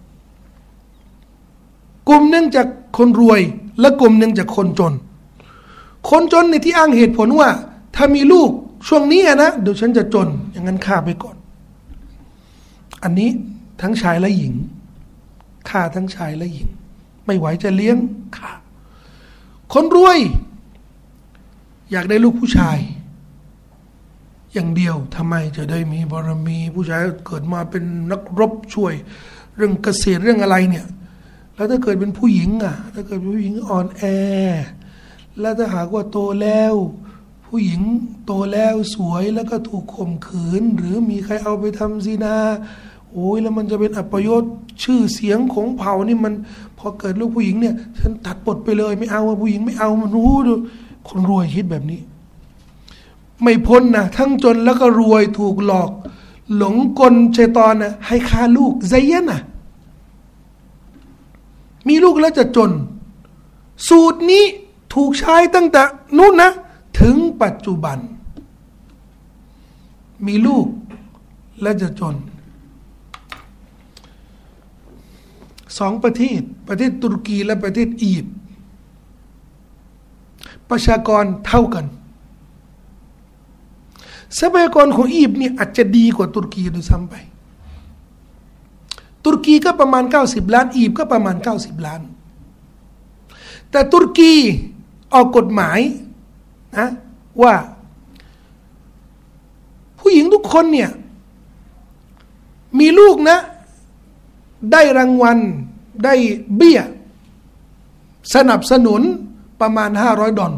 กลุ่มหนึ่งจากคนรวยและกลุ่มหนึ่งจากคนจนคนจนในที่อ้างเหตุผลว่าถ้ามีลูกช่วงนี้นะเดี๋ยวฉันจะจนอย่างนั้นฆ่าไปก่อนอันนี้ทั้งชายและหญิงฆ่าทั้งชายและหญิงไม่ไหวจะเลี้ยงฆ่าคนรวยอยากได้ลูกผู้ชายอย่างเดียวทำไมจะได้มีบารมีผู้ชายเกิดมาเป็นนักรบช่วยเรื่องเกษตรเรื่องอะไรเนี่ยแล้วถ้าเกิดเป็นผู้หญิงถ้าเกิดเป็นผู้หญิงอ่อนแอแล้วถ้าหากว่าโตแล้วผู้หญิงโตแล้วสวยแล้วก็ถูกข่มขืนหรือมีใครเอาไปทำซินาโอ้ยแล้วมันจะเป็นอัปยศชื่อเสียงของเผ่านี่มันพอเกิดลูกผู้หญิงเนี่ยฉันตัดบทไปเลยไม่เอาผู้หญิงไม่เอามันรู้ดูคนรวยคิดแบบนี้ไม่พ้นนะทั้งจนแล้วก็รวยถูกหลอกหลงกลชัยฏอนนะให้ฆ่าลูกไซยะนะมีลูกแล้วจะจนสูตรนี้ถูกใช้ตั้งแต่นู้นนะถึงปัจจุบันมีลูกและจะจนสองประเทศตุรกีและประเทศอียิปต์ประชากรเท่ากันทรัพยากรของอียิปต์นี่อาจจะดีกว่าตุรกีด้วยซ้ำไปตุรกีก็ประมาณ90ล้านอียิปต์ก็ประมาณ90ล้านแต่ตุรกีออกกฎหมายนะว่าผู้หญิงทุกคนเนี่ยมีลูกนะได้รางวัลได้เบี้ยสนับสนุนประมาณ$500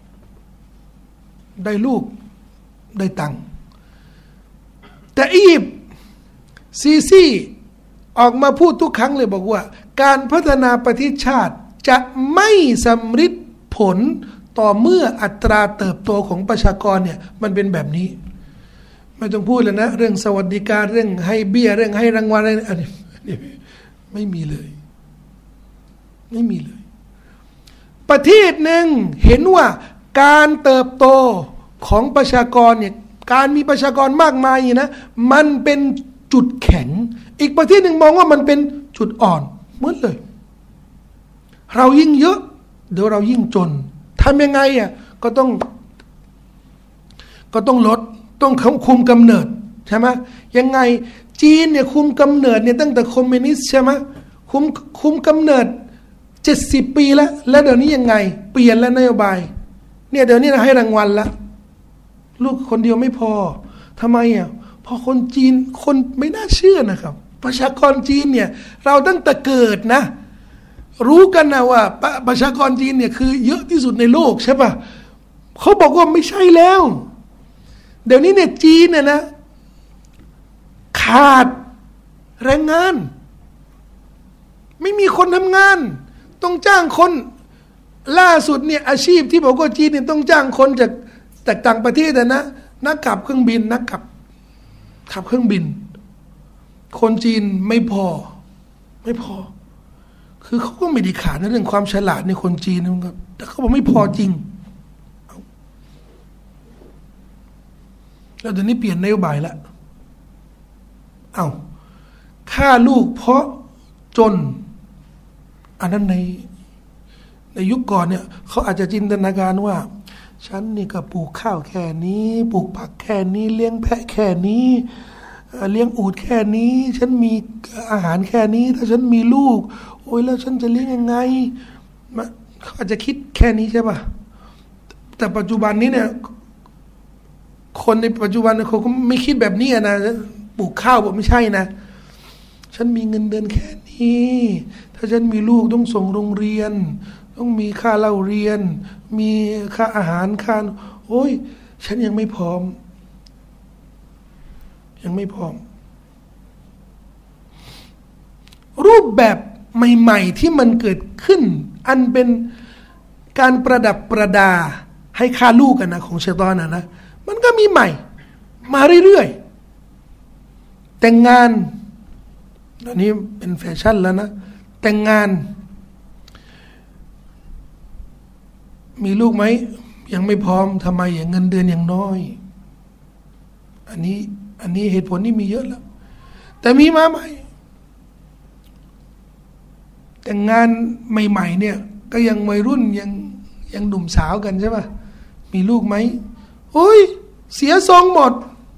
ได้ลูกได้ตังค์แต่อียิปต์ซีซีออกมาพูดทุกครั้งเลยบอกว่าการพัฒนาประเทศชาติจะไม่สำฤทธิ์ผลต่อเมื่ออัตราเติบโตของประชากรเนี่ยมันเป็นแบบนี้ไม่ต้องพูดเลยนะเรื่องสวัสดิการเรื่องให้เบี้ยเรื่องให้รางวัลอะไรอันนี้ไม่มีเลยไม่มีเลยประเทศหนึ่งเห็นว่าการเติบโตของประชากรเนี่ยการมีประชากรมากมายนะมันเป็นจุดแข็งอีกประเทศหนึ่งมองว่ามันเป็นจุดอ่อนเหมือนเลยเรายิ่งเยอะเดี๋ยวเรายิ่งจนทำยังไงอ่ะก็ต้องลดต้องคุมกำเนิดใช่ไหมยังไงจีนเนี่ยคุมกำเนิดเนี่ยตั้งแต่คอมมิวนิสต์ใช่ไหมคุมกำเนิด70 ปีแล้วเดี๋ยวนี้ยังไงเปลี่ยนแล้วนโยบายเนี่ยเดี๋ยวนี้เราให้รางวัลละลูกคนเดียวไม่พอทำไมอ่ะพอคนจีนคนไม่น่าเชื่อนะครับประชากรจีนเนี่ยเราตั้งแต่เกิดนะรู้กันนะว่าประชากรจีนเนี่ยคือเยอะที่สุดในโลกใช่ป่ะเขาบอกว่าไม่ใช่แล้วเดี๋ยวนี้เนี่ยจีนเนี่ยนะขาดแรงงานไม่มีคนทำงานต้องจ้างคนล่าสุดเนี่ยอาชีพที่บอกว่าจีนเนี่ยต้องจ้างคนจากต่างประเทศนะนักขับเครื่องบินนักขับเครื่องบินคนจีนไม่พอคือเขาก็ไม่ได้ขาดในเรื่องความฉลาดในคนจีนนะครับแต่เขาบอกไม่พอจริงแล้วเดี๋ยวนี้เปลี่ยนนโยบายแล้วฆ่าลูกเพราะจนอันนั้นในยุคก่อนเนี่ยเขาอาจจะจินตนาการว่าฉันนี่ก็ปลูกข้าวแค่นี้ปลูกผักแค่นี้เลี้ยงแพะแค่นี้เลี้ยงอูฐแค่นี้ฉันมีอาหารแค่นี้ถ้าฉันมีลูกโอ้ยแล้วฉันจะเลี้ยงยังไงเขาอาจจะคิดแค่นี้ใช่ป่ะแต่ปัจจุบันนี้เนี่ยคนในปัจจุบันเขาก็ไม่คิดแบบนี้นะปลูกข้าวบอกไม่ใช่นะฉันมีเงินเดือนแค่นี้ถ้าฉันมีลูกต้องส่งโรงเรียนต้องมีค่าเล่าเรียนมีค่าอาหารค่าโอ้ยฉันยังไม่พร้อมรูปแบบใหม่ๆที่มันเกิดขึ้นอันเป็นการประดับประดาให้ฆ่าลูกกันนะของชัยฏอนนะมันก็มีใหม่มาเรื่อยๆแต่งงานตอนนี้เป็นแฟชั่นแล้วนะแต่งงานมีลูกไหมยังไม่พร้อมทำไมเงินเดือนยังน้อยอันนี้เหตุผลนี่มีเยอะแล้วแต่มีมาใหม่แต่งงานใหม่ๆเนี่ยก็ยังวัยรุ่นยังหนุ่มสาวกันใช่ป่ะมีลูกไหมโอ้ยเสียทรงหมด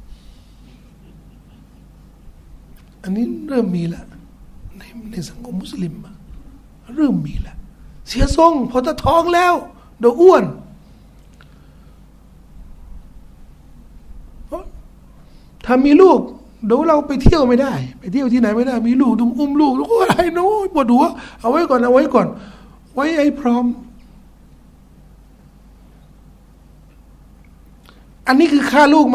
อันนี้เริ่มมีแล้วในสังคมมุสลิมเริ่มมีแล้วเสียทรงพอจะท้องแล้วเดี๋ยวอ้วนถ้ามีลูกเดี๋ยวเราไปเที่ยวไม่ได้ไปเที่ยวที่ไหนไม่ได้มีลูกต้องอุ้มลูกต้องอะไรโน้ปวดหัวเอาไว้ก่อนไว้ให้พร้อมอันนี้คือฆ่าลูกไหม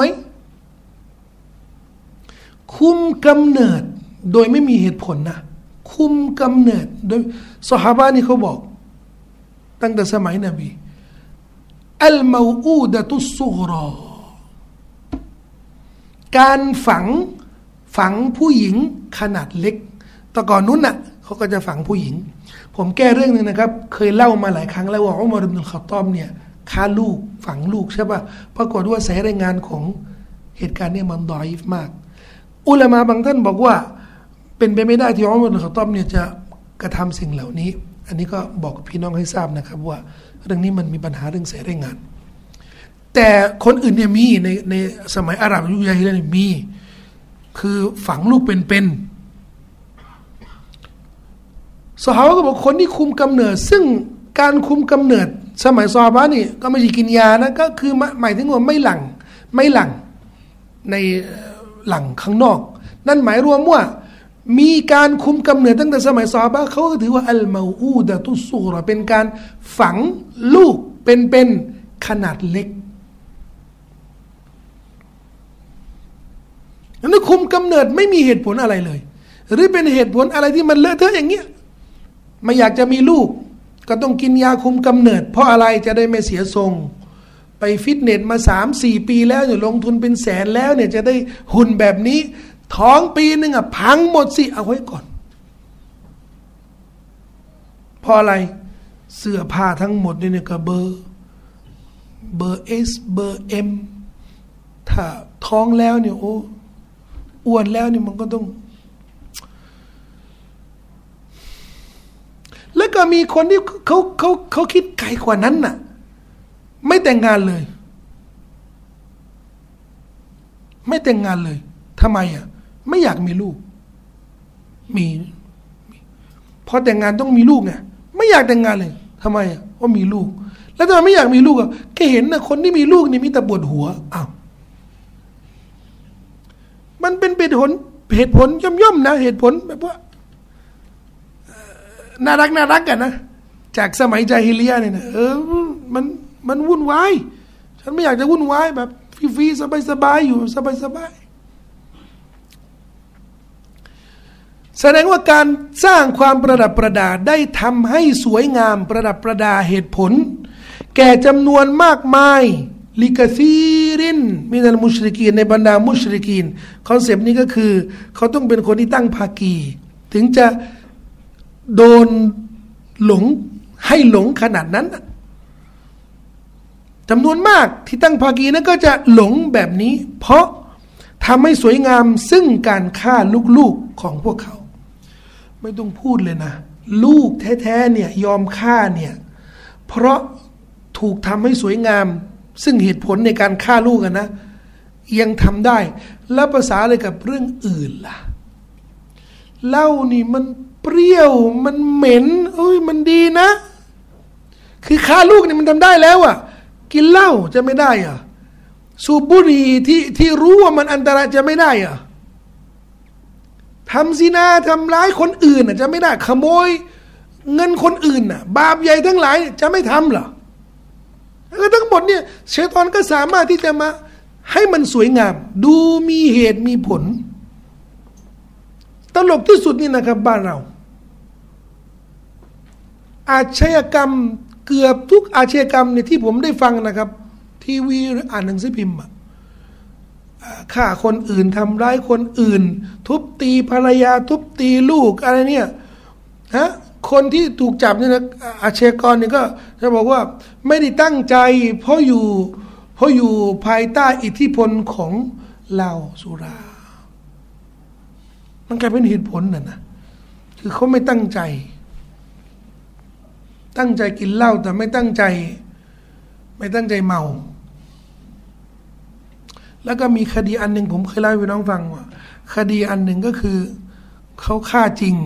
คุมกำเนิดโดยไม่มีเหตุผลนะคุมกำเนิดโดยซอฮาบะห์นี่เขาบอกตั้งแต่สมัยนบีอัลมาอูดะตุสซุกรอการฝังผู้หญิงขนาดเล็กแต่ก่อนนู้นน่ะเขาก็จะฝังผู้หญิงผมแก้เรื่องนึงนะครับเคยเล่ามาหลายครั้งแล้วว่าอุมัร อิบนุล ค็อฏฏอบเนี่ยฆ่าลูกฝังลูกใช่ป่ะปรากฏว่าสายรายงานของเหตุการณ์เนี่ยมันดออีฟมากอุลามะบางท่านบอกว่าเป็นไปไม่ได้ที่อุมัร บิน ค็อฏฏอบเนี่ยจะกระทำสิ่งเหล่านี้อันนี้ก็บอกพี่น้องให้ทราบนะครับว่าเรื่องนี้มันมีปัญหาเรื่องเสรีงานแต่คนอื่นเนี่ยมีในสมัยอาหรับยุคยาฮิลิยะห์เนี่ยมีคือฝังลูกเป็นซอฮาบะห์ก็บอกคนที่คุมกำเนิดซึ่งการคุมกำเนิดสมัยซอฮาบะห์นี่ก็ไม่ใช่กินยานะก็คือหมายถึงว่าไม่หลั่งในหลั่งข้างนอกนั่นหมายรวมว่ามีการคุมกำเนิดตั้งแต่สมัยซอฮาบะห์เขาก็ถือว่าอัลมาอูดะตุสซูรเป็นการฝังลูกเป็นขนาดเล็กนั่นคุมกำเนิดไม่มีเหตุผลอะไรเลยหรือเป็นเหตุผลอะไรที่มันเลอะเทอะอย่างเงี้ยไม่อยากจะมีลูกก็ต้องกินยาคุมกำเนิดเพราะอะไรจะได้ไม่เสียทรงไปฟิตเนสมา 3-4 ปีแล้วเนี่ยลงทุนเป็นแสนแล้วเนี่ยจะได้หุ่นแบบนี้ท้องปีนึงอ่ะพังหมดสิเอาไว้ก่อนเพราะอะไรเสื้อผ้าทั้งหมดเนี่ยก็เบอร์S เบอร์ M ถ้าท้องแล้วเนี่ยโอ้อ้วนแล้วนี่มันก็ต้องแล้วก็มีคนที่เขาคิดไกลกว่านั้นน่ะไม่แต่งงานเลยไม่แต่งงานเลยทำไมอ่ะไม่อยากมีลูกมีพอแต่งงานต้องมีลูกไงไม่อยากแต่งงานเลยทำไมอ่ะเพราะมีลูกแล้วทำไมไม่อยากมีลูกอ่ะแค่เห็นนะคนที่มีลูกนี่มีแต่ปวดหัวอ้าวมันเป็นเหตุผลย่อมๆนะเหตุผลแบบว่าน่ารักกันนะจากสมัยญาฮิลิยะห์เนี่ยนะมันวุ่นวายฉันไม่อยากจะวุ่นวายแบบฟรีๆสบายๆอยู่สบายๆแสดงว่าการสร้างความประดับประดาได้ทำให้สวยงามประดับประดาเหตุผลแก่จำนวนมากมายลิกะซีรินมินัลมุชริกีนในบรรดามุชริกีนคอนเซปต์นี้ก็คือเขาต้องเป็นคนที่ตั้งภากีถึงจะโดนหลงให้หลงขนาดนั้นจำนวนมากที่ตั้งภากีนั้นก็จะหลงแบบนี้เพราะทำให้สวยงามซึ่งการฆ่าลูกๆของพวกเขาไม่ต้องพูดเลยนะลูกแท้ๆเนี่ยยอมฆ่าเนี่ยเพราะถูกทำให้สวยงามซึ่งเหตุผลในการฆ่าลูกนะยังทำได้แล้วภาษาอะไรกับเรื่องอื่นล่ะเหล้านี่มันเปรี้ยวมันเหม็นมันดีนะคือฆ่าลูกนี่มันทำได้แล้วอ่ะกินเหล้าจะไม่ได้อ่ะสูบบุหรี่ที่รู้ว่ามันอันตรายจะไม่ได้อ่ะทำซินาทำร้ายคนอื่นอ่ะจะไม่ได้ขโมยเงินคนอื่นอ่ะบาปใหญ่ทั้งหลายจะไม่ทำเหรอแล้วทั้งหมดเนี่ยชัยฏอนก็สามารถที่จะมาให้มันสวยงามดูมีเหตุมีผลตลกที่สุดนี่นะครับบ้านเราอาชญากรรมเกือบทุกอาชญากรรมเนี่ยที่ผมได้ฟังนะครับทีวีหรืออ่านหนังสือพิมพ์ฆ่าคนอื่นทำร้ายคนอื่นทุบตีภรรยาทุบตีลูกอะไรเนี่ยฮะคนที่ถูกจับเนี่ยนะอาชญากรเนี่ยก็จะบอกว่าไม่ได้ตั้งใจเพราะอยู่ภายใต้อิทธิพลของเหล้าสุรามันกลายเป็นเหตุผลนะคือเขาไม่ตั้งใจกินเหล้าแต่ไม่ตั้งใจเมาแล้วก็มีคดีอันหนึ่งผมเคยเล่าให้พี่น้องฟังว่าคดีอันหนึ่งก็คือเขาฆ่าจริง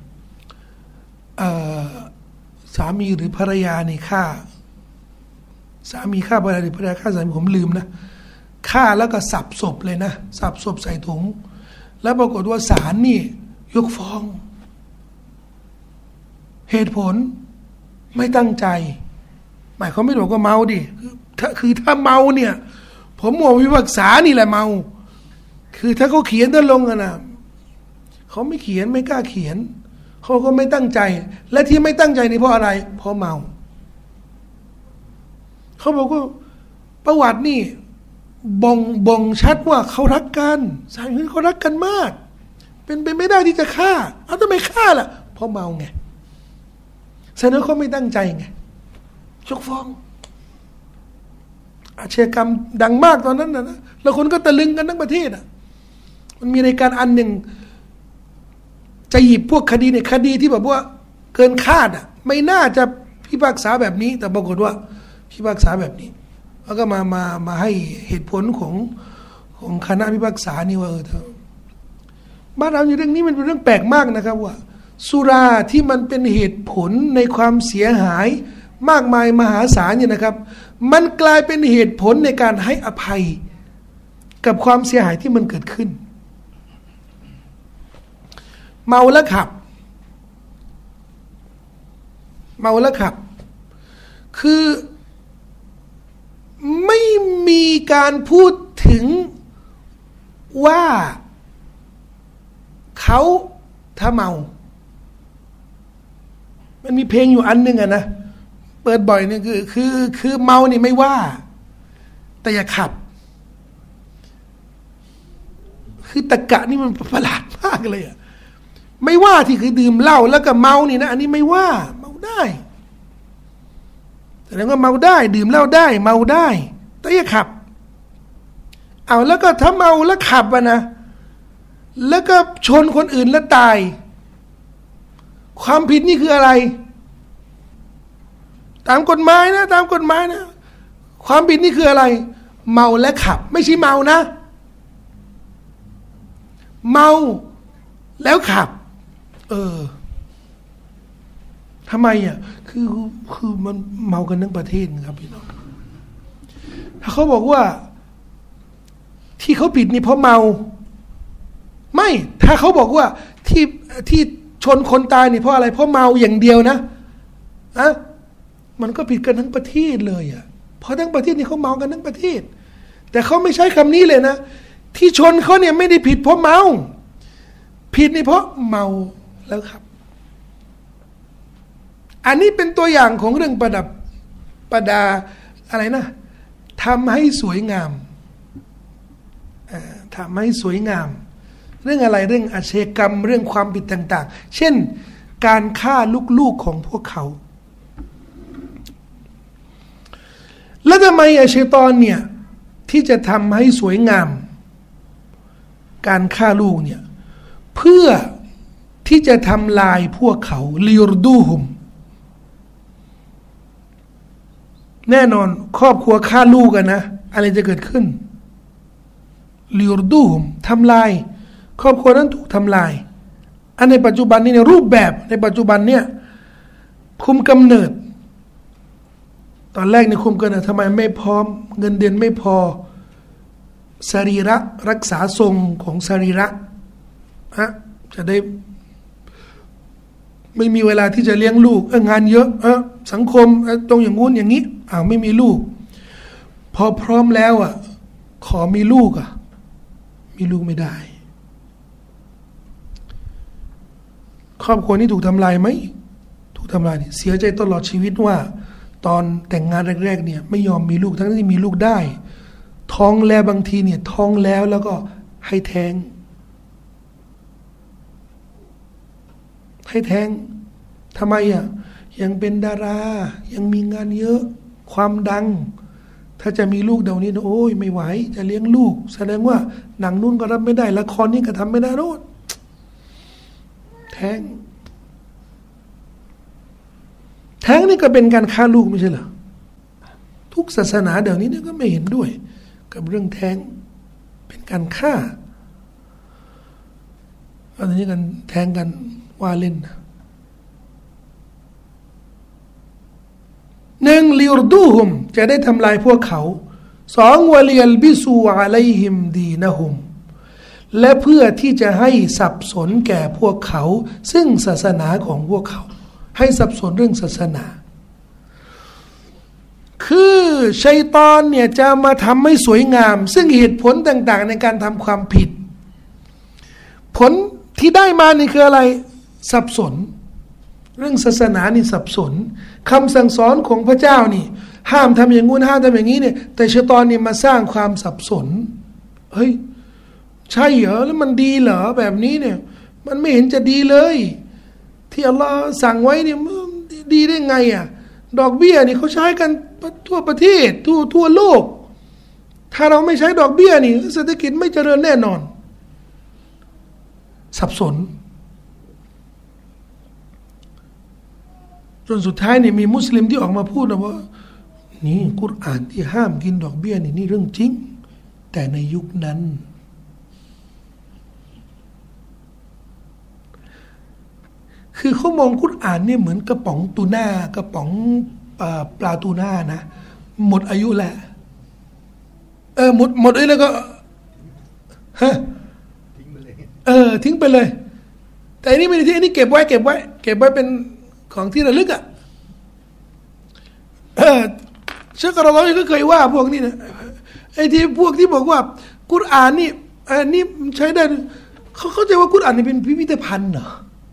สามีหรือภรรยานี่ฆ่าสามีฆ่าภรรยาหรือภรรยาฆ่าสามีผมลืมนะฆ่าแล้วก็สับศพเลยนะสับศพใส่ถุงแล้วปรากฏว่าศาลนี่ยกฟ้องเหตุผลไม่ตั้งใจหมายเขาไม่บอกว่าเมาดิคือถ้าเมาเนี่ยผมมองวิพากษานี่แหละเมาคือถ้าเขาเขียนด้านลงนะเขาไม่เขียนไม่กล้าเขียนเขาก็ไม่ตั้งใจและที่ไม่ตั้งใจนี่เพราะอะไรเพราะเมาเขาบอกว่าประวัตินี่บ่งชัดว่าเขารักกันสามีเขารักกันมากเป็นไปไม่ได้ที่จะฆ่าเอาทำไมฆ่าล่ะเพราะเมาไงแสดงเขาไม่ตั้งใจไงยกฟ้องอาชญากรรมดังมากตอนนั้นนะแล้วคนก็ตะลึงกันทั้งประเทศมันมีรายการอันหนึ่งจะหยิบพวกคดีเนี่ยคดีที่แบบว่าเกินคาดอ่ะไม่น่าจะพิพากษาแบบนี้แต่ปรากฏว่าพิพากษาแบบนี้แล้วก็มาให้เหตุผลของคณะพิพากษานี่ว่าบ้านเราในเรื่องนี้มันเป็นเรื่องแปลกมากนะครับว่าสุราที่มันเป็นเหตุผลในความเสียหายมากมายมหาศาลเนี่ยนะครับมันกลายเป็นเหตุผลในการให้อภัยกับความเสียหายที่มันเกิดขึ้นเมาแล้วขับเมาแล้วขับคือไม่มีการพูดถึงว่าเขาถ้าเมามันมีเพลงอยู่อันหนึ่งอะนะเปิดบ่อยเนี่ยคือเมานี่ไม่ว่าแต่อย่าขับคือตะกะนี่มันประหลาดมากเลยอะไม่ว่าที่คือดื่มเหล้าแล้วก็เมานี่นะอันนี้ไม่ว่าเมาได้แสดงว่าเมาได้ดื่มเหล้าได้เมาได้แต่อย่าขับเอาแล้วก็ถ้าเมาแล้วขับอะนะแล้วก็ชนคนอื่นแล้วตายความผิดนี่คืออะไรตามกฎหมายนะตามกฎหมายนะความผิดนี่คืออะไรเมาและขับไม่ใช่เมานะเมาแล้วขับทำไมอ่ะคือมันเมากันทั้งประเทศครับพี่น้องถ้าเขาบอกว่าที่เขาผิดนี่เพราะเมาไม่ถ้าเขาบอกว่าที่ชนคนตายนี่เพราะอะไรเพราะเมาอย่างเดียวนะมันก็ผิดกันทั้งประเทศเลยอ่ะเพราะทั้งประเทศนี่เขาเมากันทั้งประเทศแต่เขาไม่ใช้คำนี้เลยนะที่ชนเขาเนี่ยไม่ได้ผิดเพราะเมาผิดนี่เพราะเมาแล้วครับอันนี้เป็นตัวอย่างของเรื่องประดับประดาอะไรนะทำให้สวยงามทำให้สวยงามเรื่องอะไรเรื่องอาชญากรรมเรื่องความผิดต่างๆเช่นการฆ่าลูกๆของพวกเขาแล้วทำไมชัยฏอนเนี่ยที่จะทำให้สวยงามการฆ่าลูกเนี่ยเพื่อที่จะทำลายพวกเขาลิยรดูฮุมแน่นอนครอบครัวฆ่าลูกกันนะอะไรจะเกิดขึ้นลิยรดูฮุมทำลายครอบครัวนั้นถูกทำลายอันในปัจจุบันนี้ในรูปแบบในปัจจุบันเนี่ยคุมกำเนิดตอนแรกในคุมกำเนิดทำไมไม่พร้อมเงินเดือนไม่พอสรีระรักษาทรงของสรีระจะได้ไม่มีเวลาที่จะเลี้ยงลูกงานเยอะสังคมตรงอย่างงู้นอย่างนี้ไม่มีลูกพอพร้อมแล้วขอมีลูกมีลูกไม่ได้ครอบครัวนี้ถูกทำลายไหมถูกทำลายเสียใจตลอดชีวิตว่าตอนแต่งงานแรกๆเนี่ยไม่ยอมมีลูกทั้งที่มีลูกได้ท้องแล้วบางทีเนี่ยท้องแล้วก็ให้แท้งทำไมยังเป็นดารายังมีงานเยอะความดังถ้าจะมีลูกเดี๋ยวนี้โอ้ยไม่ไหวจะเลี้ยงลูกแสดงว่าหนังนู่นก็รับไม่ได้ละครนี่ก็ทำไม่ได้โน่นแท้งนี่ก็เป็นการฆ่าลูกไม่ใช่เหรอทุกศาสนาเดี๋ยวนี้เนี่ยก็ไม่เห็นด้วยกับเรื่องแท้งเป็นการฆ่าอันนี้กันแท้งกันว่าเล่นนะหนึ่งลิยรดูฮุมจะได้ทำลายพวกเขาสองวะลิยัลบิซูอะลัยฮิมดีนะฮุมและเพื่อที่จะให้สับสนแก่พวกเขาซึ่งศาสนาของพวกเขาให้สับสนเรื่องศาสนาคือชัยฏอนเนี่ยจะมาทำให้สวยงามซึ่งเหตุผลต่างๆในการทำความผิดผลที่ได้มานี่คืออะไรสับสนเรื่องศาสนานี่สับสนคำสั่งสอนของพระเจ้านี่ห้ามทำอย่างงู้นห้ามทำอย่างนี้เนี่ยแต่ชัยฏอนนี่มาสร้างความสับสนเฮ้ยใช่เหรอแล้วมันดีเหรอแบบนี้เนี่ยมันไม่เห็นจะดีเลยที่อัลลอฮ์สั่งไว้เนี่ยดีได้ไงดอกเบี้ยนี่เขาใช้กันทั่วประเทศทั่วโลกถ้าเราไม่ใช้ดอกเบี้ยนี่เศรษฐกิจไม่เจริญแน่นอนสับสนจนสุดท้ายเนี่ยมีมุสลิมที่ออกมาพูดนะว่านี่กุรอานที่ห้ามกินดอกเบี้ยนี่เรื่องจริงแต่ในยุคนั้นคือเขามองกุรอานเนี่ยเหมือนกระป๋องตูน่ากระป๋องปลาตูน่านะหมดอายุแล้วหมดเลยแล้วก็ทิ้งไปเลยทิ้งไปเลยแต่อันนี้ไม่ได้ทิ้งอันนี้เก็บไว้เป็นของที่ระลึกอ่ะเชคกะเราก็เคยว่าพวกนี้นะไอ้ที่พวกที่บอกว่ากุรอานนี่อันนี้ใช้ได้เขาเข้าใจว่ากุรอานนี่เป็นพิพิธภัณฑ์เหรอ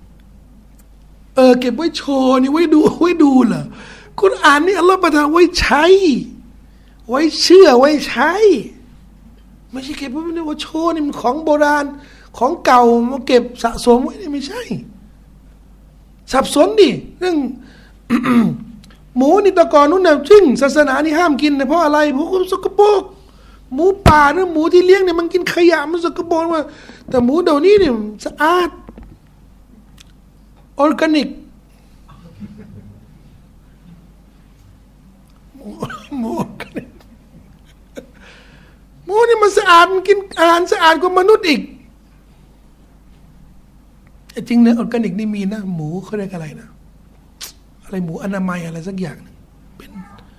เก็บไว้โชว์นี่ไว้ดูเหรอกุรอานนี่อัลลอฮฺประทานไว้ใช้ไว้เชื่อไว้ใช้ไม่ใช่เก็บไว้ไม่ได้ว่าโชว์นี่มันของโบราณของเก่ามาเก็บสะสมไว้นี่ไม่ใช่สับสนดิเรื่อง หมูนี่ตะกอนนู้นน่ะซึ่งศาสนานี่ห้ามกินนะเพราะอะไรเพราะมันสกปรกหมูป่าหรือหมูที่เลี้ยงเนี่ยมันกินขยะมันสกปรกมาแต่หมูเดี๋ยวนี้เนี่ยสะอาดออร์แกนิกหมูออร์แกนิกหมูนี่มันสะอาดมันกินอาหารสะอาดกว่ามนุษย์อีกจริงเนี่ยออร์แกนิกนี่มีนะหมูเขาเรียกอะไรนะอะไรหมูอนามัยอะไรสักอย่างนึงเป็น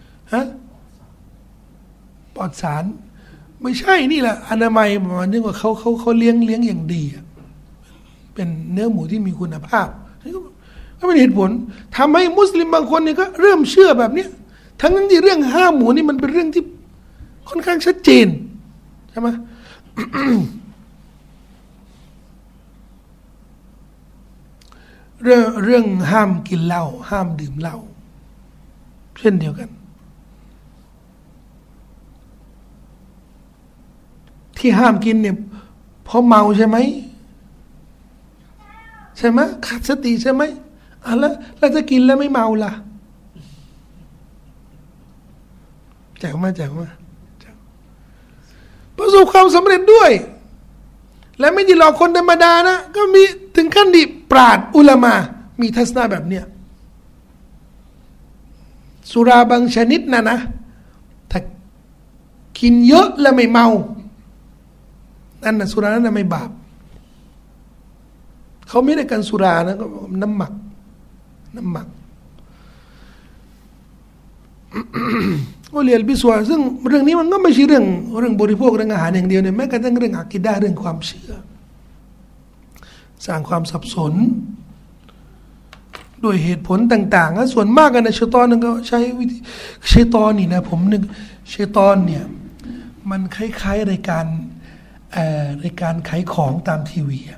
ปลอดสารไม่ใช่นี่แหละอนามัยประมาณนึกว่าเขาเลี้ยงอย่างดีเป็นเนื้อหมูที่มีคุณภาพก็เป็นเหตุผลทำให้มุสลิมบางคนเนี่ยก็เริ่มเชื่อแบบนี้ทั้งนั้นที่เรื่องห้ามหมูนี่มันเป็นเรื่องที่ค่อนข้างชัดเจนใช่ไหม เรื่องห้ามกินเหล้าห้ามดื่มเหล้าเช่นเดียวกันที่ห้ามกินเนี่ยเพราะเมาใช่ไหมขาดสติใช่ไหมแล้วจะกินแล้วไม่เมาล่ะแจ๋วมาประสบความสำเร็จด้วยและไม่ใช่หลอกคนธรรมดานะก็มีถึงขั้นดิปราชญ์อุลามะมีทัศนะแบบเนี้ยสุราบางชนิดนะถ้ากินเยอะแล้วไม่เมานั่นนะสุรานั้นไม่บาปเขาไม่ได้กันสุรานะก็น้ำหมัก ก็เรียนพิสวาซึ่งเรื่องนี้มันก็ไม่ใช่เรื่องบริโภคเรื่องอาหารอย่างเดียวเนี่ยแม้กระทั่งเรื่องอากีดะห์เรื่องความเชื่อสร้างความสับสนด้วยเหตุผลต่างๆส่วนมากกันนะชัยฏอนนั่นก็ใช้วิธีชัยฏอนนี่นะผมนึกชัยฏอนเนี่ยมันคล้ายๆรายการขายของตามทีวี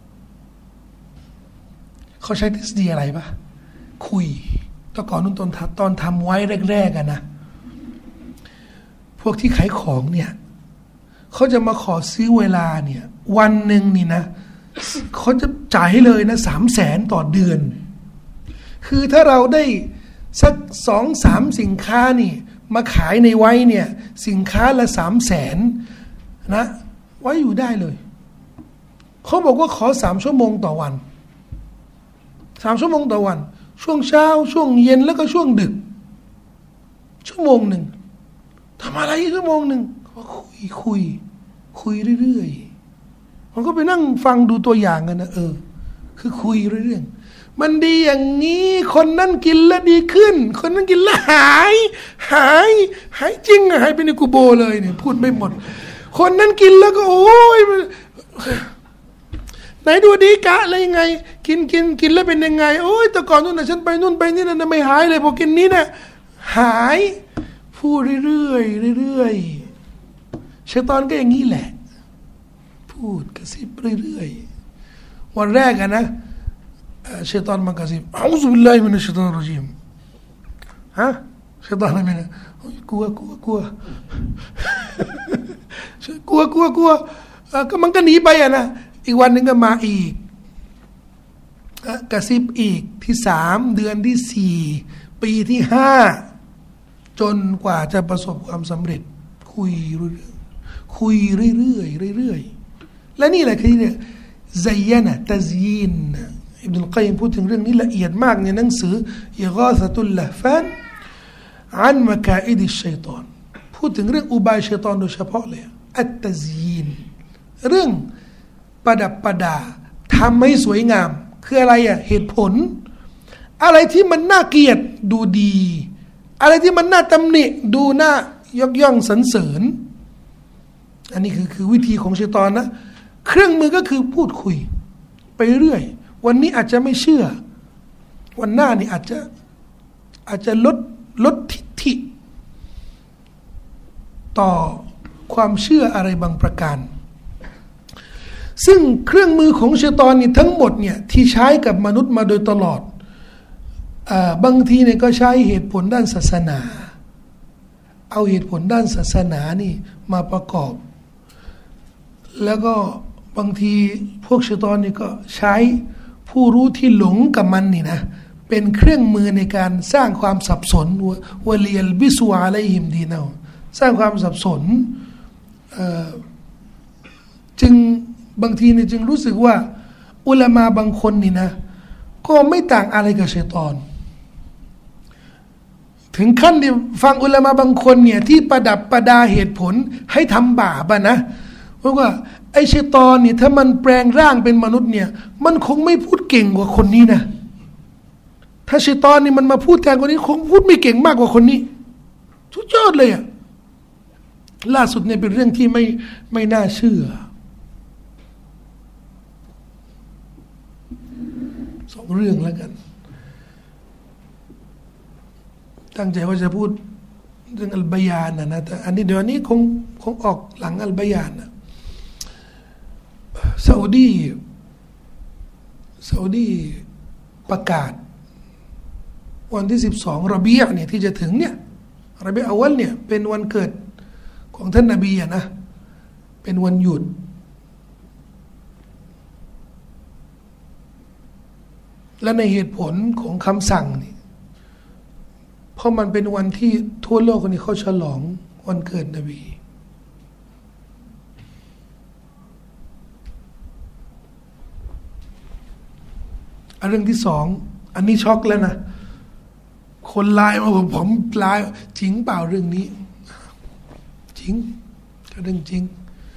เขาใช้ทฤษฎีอะไรปะคุยตอนก่อนนู้นตอนทำไว้แรกๆกันนะพวกที่ขายของเนี่ยเขาจะมาขอซื้อเวลาเนี่ยวันหนึ่งนี่นะเขาจะจ่ายให้เลยนะ300,000ต่อเดือนคือถ้าเราได้สัก2-3สินค้านี่มาขายในไว้เนี่ยสินค้าละ300,000นะไว้อยู่ได้เลยเขาบอกว่าขอ3 ชั่วโมงต่อวัน3 ชั่วโมงต่อวันช่วงเช้าช่วงเย็นแล้วก็ช่วงดึกชั่วโมงหนึ่งทำอะไรชั่วโมงหนึ่งก็คุยเรื่อยๆมันก็ไปนั่งฟังดูตัวอย่างกันนะคือคุยเรื่อยๆมันดีอย่างนี้คนนั้นกินแล้วดีขึ้นคนนั้นกินแล้วหายจริงหายไปในกุโบเลยเนี่ยพูดไม่หมดคนนั้นกินแล้วก็โอ้ยไหนดูดีกะอะไรยังไงกินแล้วเป็นยังไงโอ้ยแต่ก่อนนู้นน่ะฉันไปนู่นไปนี่น่ะไม่หายเลยพอกินนี้น่ะหายพูดเรื่อยชัยฏอนก็อย่างนี้แหละพูดกระซิบเรื่อยๆวันแรกอะนะชัยฏอนมากระซิบอูซุบิลลาฮิมินัชชัยฏอนรจีมชัยฏอนอะไรนะกลัวก็มันก็หนีไปอะนะอีกวันหนึ่งก็มาอีกกระซิบอีกที่3เดือนที่4ปีที่5จนกว่าจะประสบความสำเร็จคุยเรื่อยๆและนี่แหละคือเนี่ย zayyana ตัซยีนอิบนุลกัยยิมพูดถึงเรื่องนี้ละเอียดมากในหนังสืออิฆาซะตุลละฟานอันมะกาอิดิชชัยฏอนพูดถึงเรื่องอุบายชัยฏอนโดยเฉพาะเลยอัตตัซยีนเรื่องประดับประดาทำให้สวยงามคืออะไรเหตุผลอะไรที่มันน่าเกลียดดูดีอะไรที่มันน่าตำหนิดูน่ายกย่องสรรเสริญอันนี้คือวิธีของชัยฏอนนะเครื่องมือก็คือพูดคุยไปเรื่อยวันนี้อาจจะไม่เชื่อวันหน้านี่อาจจะลดทิฐิต่อความเชื่ออะไรบางประการซึ่งเครื่องมือของชัยฏอนนี่ทั้งหมดเนี่ยที่ใช้กับมนุษย์มาโดยตลอดบางทีเนี่ยก็ใช้เหตุผลด้านศาสนาเอาเหตุผลด้านศาสนานี่มาประกอบแล้วก็บางทีพวกชัยฏอนนี่ก็ใช้ผู้รู้ที่หลงกับมันนี่นะเป็นเครื่องมือในการสร้างความสับสนวะลียลบิสุอะลัยฮิมดีนาสร้างความสับสนจึงบางทีเนี่ยจึงรู้สึกว่าอุลามะบางคนนี่นะก็ไม่ต่างอะไรกับชัยฏอนถึงขั้นที่ฟังอุลามะบางคนเนี่ยที่ประดับประดาเหตุผลให้ทำบาปนะเพราะว่าไอ้ชัยฏอนนี่ถ้ามันแปลงร่างเป็นมนุษย์เนี่ยมันคงไม่พูดเก่งกว่าคนนี้นะถ้าชัยฏอนนี่มันมาพูดแทนคนนี้คงพูดไม่เก่งมากกว่าคนนี้ทุกยอดเลยอะล่าสุดเนี่ยเป็นเรื่องที่ไม่น่าเชื่อสองเรื่องแล้วกันตั้งใจว่าจะพูดเรื่องอัลบายานนะแต่อันนี้เดี๋ยวนี้คงออกหลังอัลบายานนะซาอุดีประกาศวันที่12รอบีอะห์เนี่ยที่จะถึงเนี่ยรอบีอะห์อัลวัลเนี่ยเป็นวันเกิดของท่านนบีนะเป็นวันหยุดและในเหตุผลของคำสั่งนี่เพราะมันเป็นวันที่ทั่วโลกคนนี้เขาฉลองวันเกิดนบีเรื่องที่สองอันนี้ช็อกแล้วนะคนไลน์มาผมไลน์จริงเปล่าเรื่องนี้จริงก็เรื่องจริง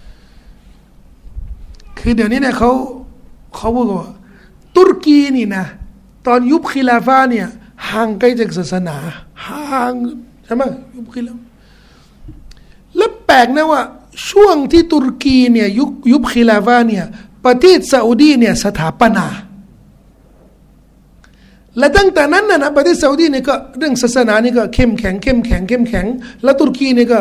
คือเดี๋ยวนี้เนี่ยเขาบอกว่าตุรกีนี่นะตอนยุบคิลาฟะเนี่ยห่างไกลจากศาสนาห่างใช่ไหมยุบคิลาฟะแล้วแปลกนะว่าช่วงที่ตุรกีเนี่ยยุบคิลาฟะเนี่ยประเทศซาอุดีเนี่ยสถาปนาและตั้งแต่นั้นนะประเทศซาอุดีเนี่ยก็เรื่องศาสนานี่ก็เข้มแข็งแล้วตุรกีเนี่ยก็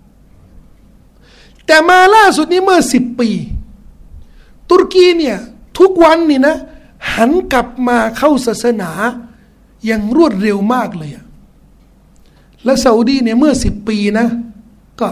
แต่มาล่าสุดนี้เมื่อ10 ปีตุรกีเนี่ยทุกวันนี่นะหันกลับมาเข้าศาสนาอย่างรวดเร็วมากเลยอะและซาอุดีเนี่ยเมื่อ10 ปีนะก็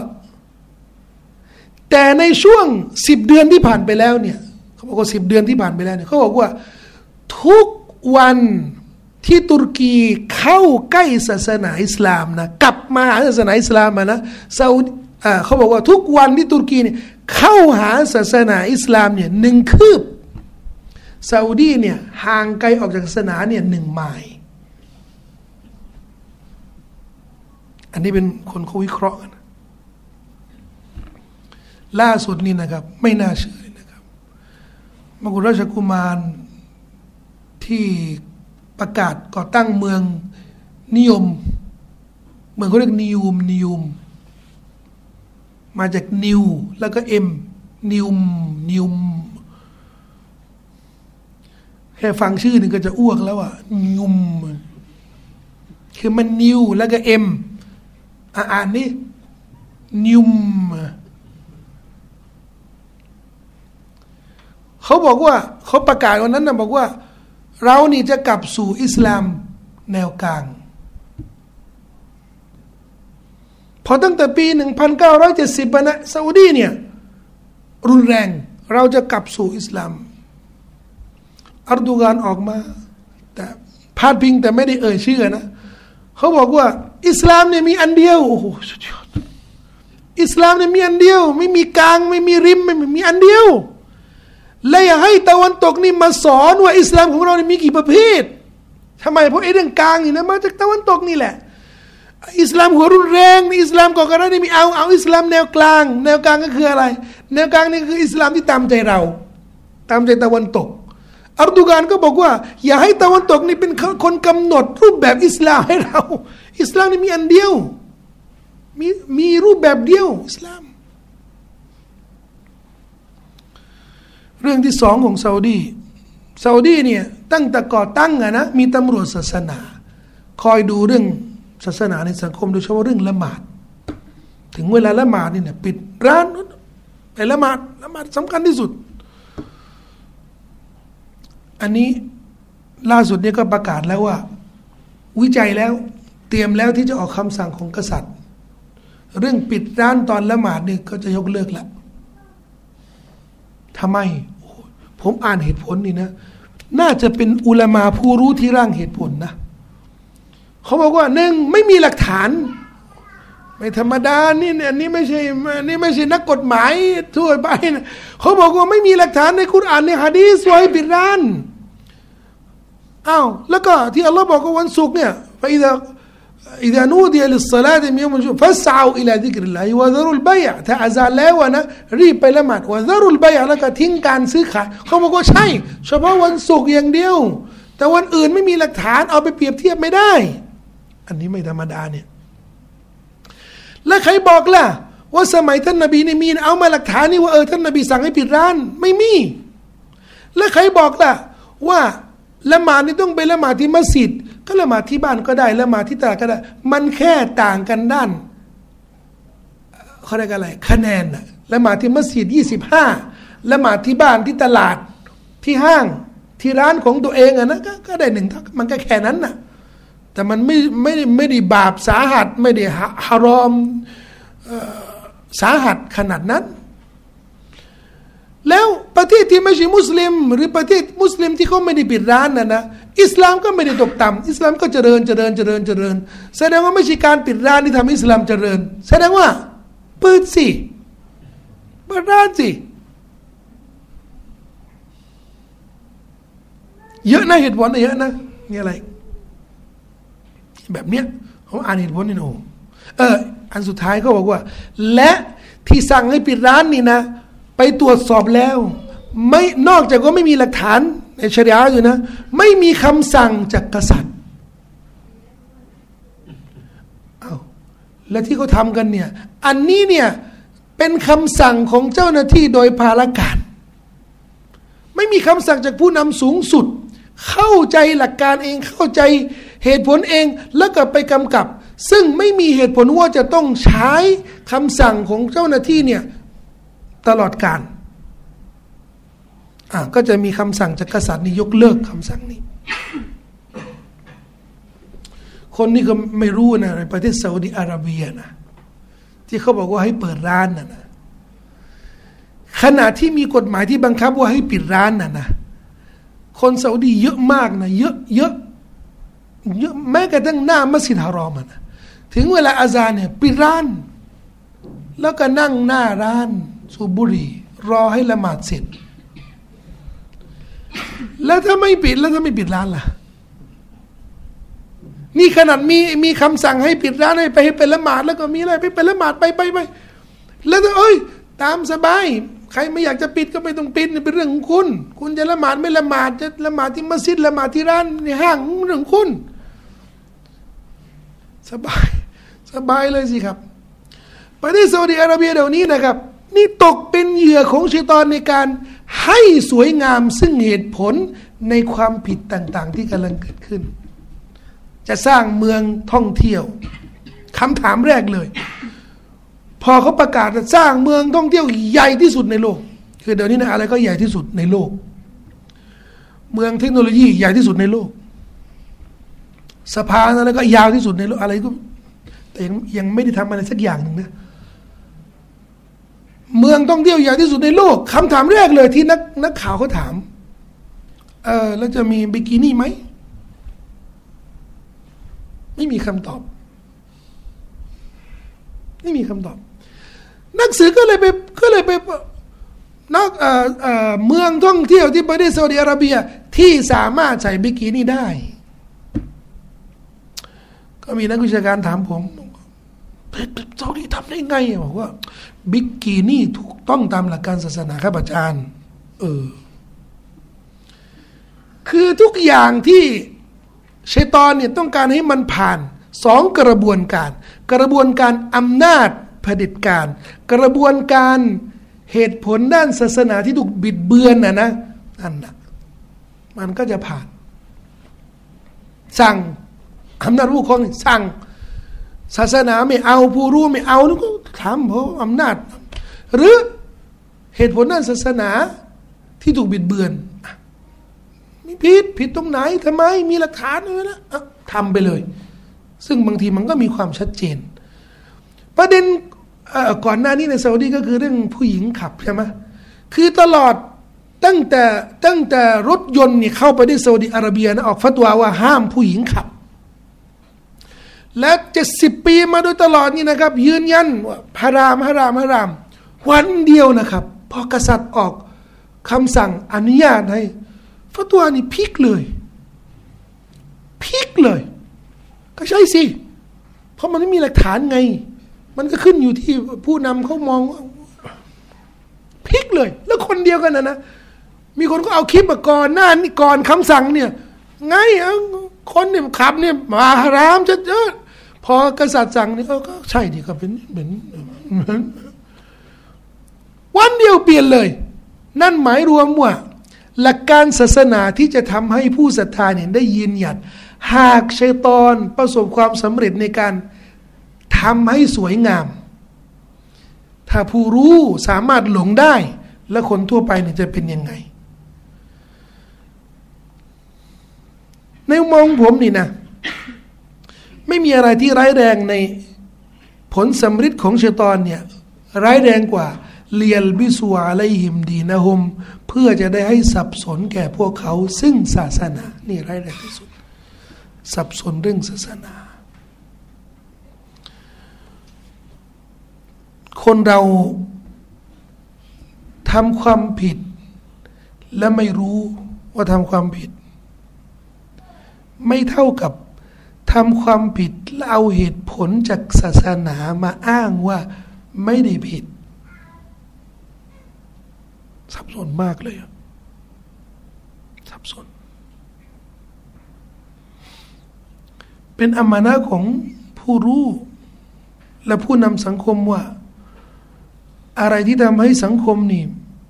แต่ในช่วง10 เดือนที่ผ่านไปแล้วเนี่ยเขาบอกว่า10 เดือนที่ผ่านไปแล้วเนี่ยเขาบอกว่าทุกวันที่ตุรกีเข้าใกล้ศาสนาอิสลามนะกลับมาหาศาสนาอิสลามนะซาอุดีเขาบอกว่าทุกวันที่ตุรกีเนี่ยเข้าหาศาสนาอิสลามเนี่ย1 คืบซาอุดีเนี่ยห่างไกลออกจากศาสนาเนี่ย1 ไมล์อันนี้เป็นคนเขาวิเคราะห์กันล่าสุดนี่นะครับไม่น่าเชื่อนะครับมกุฎราชกุมารที่ประกาศก่อตั้งเมืองนิยมเมืองเขาเรียกนิยมมาจากนิวแล้วก็เอ็มนิวแค่ฟังชื่อหนึ่งก็จะอ้วกแล้วอ่ะนิวคือมันนิวแล้วก็เอ็มอ่านนี่นิวเขาบอกว่าเขาประกาศวันนั้นนะบอกว่าเรานี่จะกลับสู่อิสลามแนวกลางพอตั้งแต่ปี 1970 นะซาอุดีเนี่ยรุนแรงเราจะกลับสู่อิสลามอัรดูกานออกมาแต่พาดพิงแต่ไม่ได้เอ่ยชื่อนะเขาบอกว่าอิสลามเนี่ยมีอันเดียวโอ้โหสุดยอดอิสลามเนี่ยมีอันเดียวไม่มีกลางไม่มีริมไม่มีอันเดียวและอย่าให้ตะวันตกนี่มาสอนว่าอิสลามของเรานี่มีกี่ประเภททำไมเพราะไอ้เรื่องกลางนี่นะมาจากตะวันตกนี่แหละอิสลามหัวรุนแรงอิสลามก่อการร้ายนี่มีเอาอิสลามแนวกลางแนวกลางก็คืออะไรแนวกลางนี่คืออิสลามที่ตามใจเราตามใจตะวันตกอัรดุกานก็บอกว่าอย่าให้ตะวันตกนี่เป็นคนกำหนดรูปแบบอิสลามให้เราอิสลามนี่มีอันเดียวมีรูปแบบเดียวอิสลามเรื่องที่สองของซาอุดีเนี่ยตั้งแต่ก่อตั้งนะมีตำรวจศาสนาคอยดูเรื่องศาสนาในสังคมโดยเฉพาะเรื่องละหมาดถึงเวลาละหมาดนี่เนี่ยปิดร้านไปละหมาดสำคัญที่สุดอันนี้ล่าสุดเนี่ยก็ประกาศแล้วว่าวิจัยแล้วเตรียมแล้วที่จะออกคำสั่งของกษัตริย์เรื่องปิดร้านตอนละหมาดนี่ก็จะยกเลิกแล้วทำไมผมอ่านเหตุผลนี่นะน่าจะเป็นอุลามาผู้รู้ที่ร่างเหตุผลนะเขาบอกว่าหนึ่งไม่มีหลักฐานไม่ธรรมดานี่เนี่ยนี่ไม่ใช่นักกฎหมายทั่วไปนะเขาบอกว่าไม่มีหลักฐานในกุรอานในหะดีษว่าให้ปิดร้านอ้าวแล้วก็ที่อัลลอฮ์บอกว่าวันศุกร์เนี่ยإذا نودي للصلاة من يوم الجمعة فاسعوا إلى ذكر الله وذروا البيع ถ้าอาซานแล้วนะรีบไปละหมาดوذروا البيع แล้วก็ทิ้งการซื้อขายเขาบอกว่าใช่เฉพาะวันศุกร์อย่างเดียวแต่วันอื่นไม่มีหลักฐานเอาไปเปรียบเทียบไม่ได้อันนี้ไม่ธรรมดาเนี่ยแล้วใครบอกล่ะว่าสมัยท่านนบีนี่มีเอามาหลักฐานนี่ว่าท่านนบีสั่งให้ปิดร้านไม่มีแล้วใครบอกล่ะว่าละหมาดนี่ต้องไปละหมาดที่มัสยิดก็ละหมาดที่บ้านก็ได้ละหมาดที่ตลาดก็ได้มันแค่ต่างกันด้านเขาเรียกอะไรคะแนนนะละหมาดที่มัสยิด25ละหมาดที่บ้านที่ตลาดที่ห้างที่ร้านของตัวเองนะก็ได้1เท่ามันก็แค่นั้นน่ะแต่มันไม่ได้บาปสาหัสไม่ได้ฮารอมสาหัสขนาดนั้นแล้วประเทศที่ไม่ใช่มุสลิมหรือประเทศมุสลิมที่เขาไม่ได้ปิดร้านนะอิสลามก็ไม่ได้ตกต่ำอิสลามก็เจริญแสดงว่าไม่ใช่การปิดร้านที่ทำให้อิสลามเจริญแสดงว่าเปิดร้านสิเยอะนะเหตุผลเยอะนะนี่อะไรแบบเนี้ยเขาอ่านเหตุผลนี่โอ้อันสุดท้ายเขาบอกว่าและที่สั่งให้ปิดร้านนี่นะไปตรวจสอบแล้วไม่นอกจากว่าไม่มีหลักฐานในชะรีอะห์อยู่นะไม่มีคำสั่งจากกษัตริย์และที่เขาทำกันเนี่ยอันนี้เนี่ยเป็นคำสั่งของเจ้าหน้าที่โดยภารการไม่มีคำสั่งจากผู้นำสูงสุดเข้าใจหลักการเองเข้าใจเหตุผลเองแล้วก็ไปกำกับซึ่งไม่มีเหตุผลว่าจะต้องใช้คำสั่งของเจ้าหน้าที่เนี่ยตลอดกาลก็จะมีคำสั่งจากกษัตริย์นี่ยกเลิกคำสั่งนี้คนนี้ก็ไม่รู้นะในประเทศซาอุดิอาระเบียนะที่เขาบอกว่าให้เปิดร้านนะขณะที่มีกฎหมายที่บังคับว่าให้ปิดร้านนะคนซาอุดีเยอะมากนะเยอะแม้กระทั่งหน้ามัสยิดฮารอมนะถึงเวลาอาซานเนี่ยปิดร้านแล้วก็นั่งหน้าร้านสูบบุหรี่รอให้ละหมาดเสร็จแล้วถ้าไม่ปิดร้านล่ะนี่ขนาดมีคำสั่งให้ปิดร้านให้ไปละหมาดแล้วก็มีอะไรไปละหมาดไปแล้วตามสบายใครไม่อยากจะปิดก็ไม่ต้องปิดเป็นเรื่องของคุณจะละหมาดไม่ละหมาดจะละหมาดที่มัสยิดละหมาดที่ร้านในห้างเรื่องของคุณสบายเลยสิครับประเทศซาอุดิอาระเบียเดี๋ยวนี้นะครับนี่ตกเป็นเหยื่อของชัยฏอนในการให้สวยงามซึ่งเหตุผลในความผิดต่างๆที่กำลังเกิดขึ้นจะสร้างเมืองท่องเที่ยวคำถามแรกเลยพอเขาประกาศจะสร้างเมืองท่องเที่ยวใหญ่ที่สุดในโลกคือเดี๋ยวนี้นะอะไรก็ใหญ่ที่สุดในโลกเมืองเทคโนโลยีใหญ่ที่สุดในโลกสะพานอะไรก็ยาวที่สุดในโลกอะไรก็แต่ยังไม่ได้ทำอะไรสักอย่างหนึ่งนะเมืองท่องเที่ยวใหญ่ที่สุดในโลกคำถามแรกเลยที่นักข่าวเขาถามแล้วจะมีบิกินี่ไหมไม่มีคำตอบนักสือก็เลยไปนอกเมืองท่องเที่ยวที่ประเทศซาอุดิอาระเบียที่สามารถใส่บิกินี่ได้ก็มีนักวิชาการถามผมซาอุดีทำได้ไงบอกว่าบิกินี่ถูกต้องตามหลักการศาสนาครับอาจารย์คือทุกอย่างที่ชัยฏอนเนี่ยต้องการให้มันผ่านสองกระบวนการอำนาจเผด็จการกระบวนการเหตุผลด้านศาสนาที่ถูกบิดเบือนนะนั่นนะมันก็จะผ่านสั่งอำนาจผู้ปกครองสั่งศาสนาไม่เอาผู้รู้ไม่เอาแล้วก็ทำเพราะอำนาจหรือเหตุผลด้านศาสนาที่ถูกบิดเบือนมีผิดตรงไหนทำไมมีหลักฐานเลยนะทำไปเลยซึ่งบางทีมันก็มีความชัดเจนประเด็นก่อนหน้านี้ในซาอุดีก็คือเรื่องผู้หญิงขับใช่ไหมคือตลอดตั้งแต่รถยนต์เนี่ยเข้าไปที่ซาอุดีอาระเบียนะออกฟัตวาว่าห้ามผู้หญิงขับและ70 ปีมาโดยตลอดนี่นะครับยืนยันว่าฮารามวันเดียวนะครับพอกษัตริย์ออกคำสั่งอนุญาตให้ฟัตวานี่พลิกเลยก็ใช่สิเพราะมันไม่มีหลักฐานไงมันก็ขึ้นอยู่ที่ผู้นำเขามองว่าพลิกเลยแล้วคนเดียวกันนะมีคนก็เอาคลิปมาก่อนหน้านี่ก่อนคำสั่งเนี่ยไงคนเนี่ยขับเนี่ยมาฮารามจะพอกษัตริย์สั่งนี่ก็ใช่ดิก็เป็นวันเดียวเปลี่ยนเลยนั่นหมายรวมว่าหลักการศาสนาที่จะทำให้ผู้ศรัทธาเนี่ยได้ยืนหยัดหากชัยฏอนประสบความสำเร็จในการทำให้สวยงามถ้าผู้รู้สามารถหลงได้และคนทั่วไปเนี่ยจะเป็นยังไงในมุมมองผมนี่นะไม่มีอะไรที่ร้ายแรงในผลสำฤทธิ์ของชัยฏอนเนี่ยร้ายแรงกว่าเลียลบิสุอะลัยฮิมดีนะฮุมเพื่อจะได้ให้สับสนแก่พวกเขาซึ่งศาสนานี่ร้ายแรงที่สุดสับสนเรื่องศาสนาคนเราทำความผิดและไม่รู้ว่าทำความผิดไม่เท่ากับทำความผิดแล้วเอาเหตุผลจากศาสนามาอ้างว่าไม่ได้ผิดสับสนมากเลยสับสนเป็นอมานะของผู้รู้และผู้นำสังคมว่าอะไรที่ทำให้สังคมนี่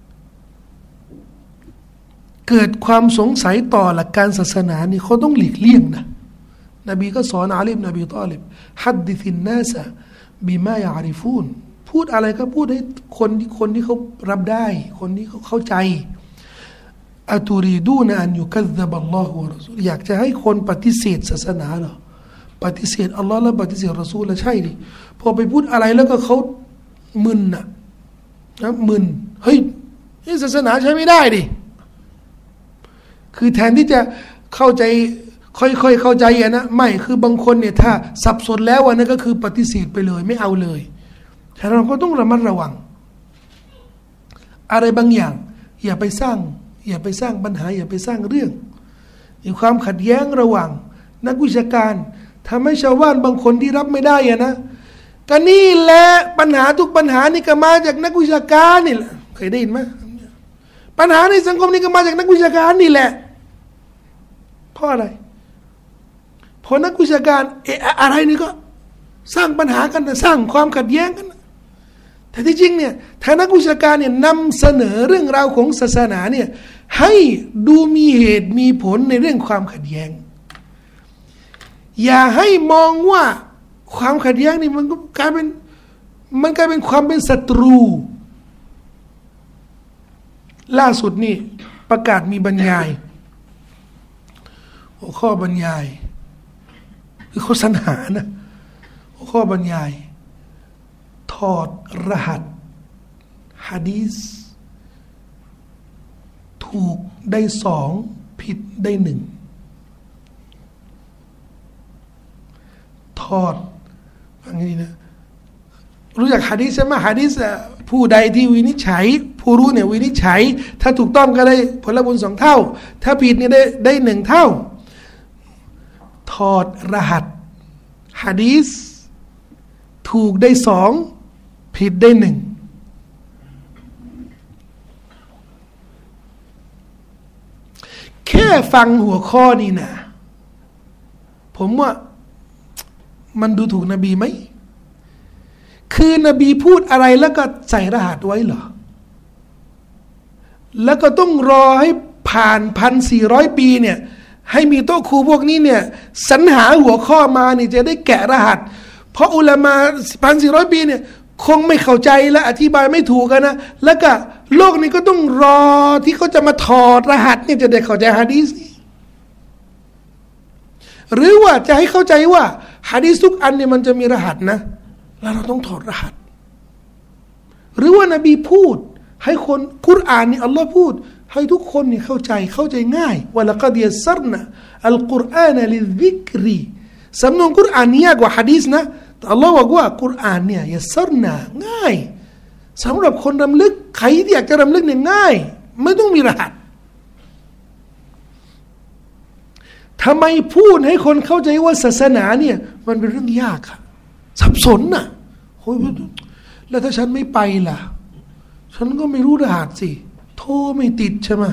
เกิดความสงสัยต่อหลักการศาสนานี่เขาต้องหลีกเลี่ยงนะนบีก็สอนอาลี นบีตอลิบฮัดดิซินนาสะบิมายาริฟูนพูดอะไรก็พูดให้คนที่เขารับได้คนที่เขาเข้าใจอะตูรีดูนะอันยุคัซซับอัลลอฮฺวะรอซูลอยากจะให้คนปฏิเสธศาสนาเหรอปฏิเสธอัลลอฮ์และปฏิเสธรอซูลแล้วใช่ดิพอไปพูดอะไรแล้วก็เขามึนนะมึนเฮ้ยนี่ศาสนาใช้ไม่ได้ดิคือแทนที่จะเข้าใจค่อยๆเข้าใจนะไม่คือบางคนเนี่ยถ้าสับสนแล้วนั่นก็คือปฏิเสธไปเลยไม่เอาเลยแต่เราก็ต้องระมัดระวังอะไรบางอย่างอย่าไปสร้างปัญหาอย่าไปสร้างเรื่องมีความขัดแย้งระหว่างนักวิชาการทำให้ชาวบ้านบางคนที่รับไม่ได้นะก็นี่แหละปัญหาทุกปัญหานี่ก็มาจากนักวิชาการนี่แหละเคยได้ยินไหมปัญหาในสังคมนี่ก็มาจากนักวิชาการนี่แหละเพราะอะไรพอนักวิชาการอะไรนี่ก็สร้างปัญหากันสร้างความขัดแย้งกันแต่ที่จริงเนี่ยถ้านักวิชาการเนี่ยนำเสนอเรื่องราวของศาสนาเนี่ยให้ดูมีเหตุมีผลในเรื่องความขัดแย้งอย่าให้มองว่าความขัดแย้งนี่มันก็กลายเป็นความเป็นศัตรูล่าสุดนี่ประกาศมีบรรยายหัวข้อบรรยายคือเขาสรรหานะหัวข้อบรรยายถอดรหัสหะดีษถูกได้2ผิดได้1ถอดฟังนี้นะรู้จักหะดีษใช่ไหมหะดีษผู้ใดที่วินิจฉัยผู้รู้เนี่ยวินิจฉัยถ้าถูกต้องก็ได้ผลบุญ2 เท่าถ้าผิดเนี่ยได้1 เท่าถอดรหัสหะดีษถูกได้2ผิดได้1แค่ฟังหัวข้อนี้นะผมว่ามันดูถูกนบีไหมคือนบีพูดอะไรแล้วก็ใส่รหัสไว้เหรอแล้วก็ต้องรอให้ผ่าน 1,400 ปีเนี่ยให้มีโต๊ะครูพวกนี้เนี่ยสรรหาหัวข้อมานี่จะได้แกะรหัสเพราะอุลามะ 1,400 ปีเนี่ยคงไม่เข้าใจและอธิบายไม่ถูกกันนะแล้วก็โลกนี้ก็ต้องรอที่เขาจะมาถอดรหัสเนี่ยจะได้เข้าใจหะดีษหรือว่าจะให้เข้าใจว่าหะดีษทุกอันเนี่ยมันจะมีรหัสนะแล้วเราต้องถอดรหัสหรือว่านบีพูดให้คนกุรอานนี่อัลลอฮ์พูดให้ทุกคนนี่เข้าใจง่ายวะละกัดยัสซัรนะอัลกุรอานลิซิกรีสำนวนกุรอานนี่ยากกว่าหะดีษนะแต่อัลลอฮ์บอกว่ากุรอานเนี่ยยัสซัรนะง่ายสำหรับคนรำลึกใครที่อยากจะรำลึกเนี่ยง่ายไม่ต้องมีรหัสทำไมพูดให้คนเข้าใจว่าศาสนาเนี่ยมันเป็นเรื่องยากอะสับสนน่ะโอ้ยแล้วถ้าฉันไม่ไปล่ะฉันก็ไม่รู้รหัสสิโทรไม่ติดใช่ไหม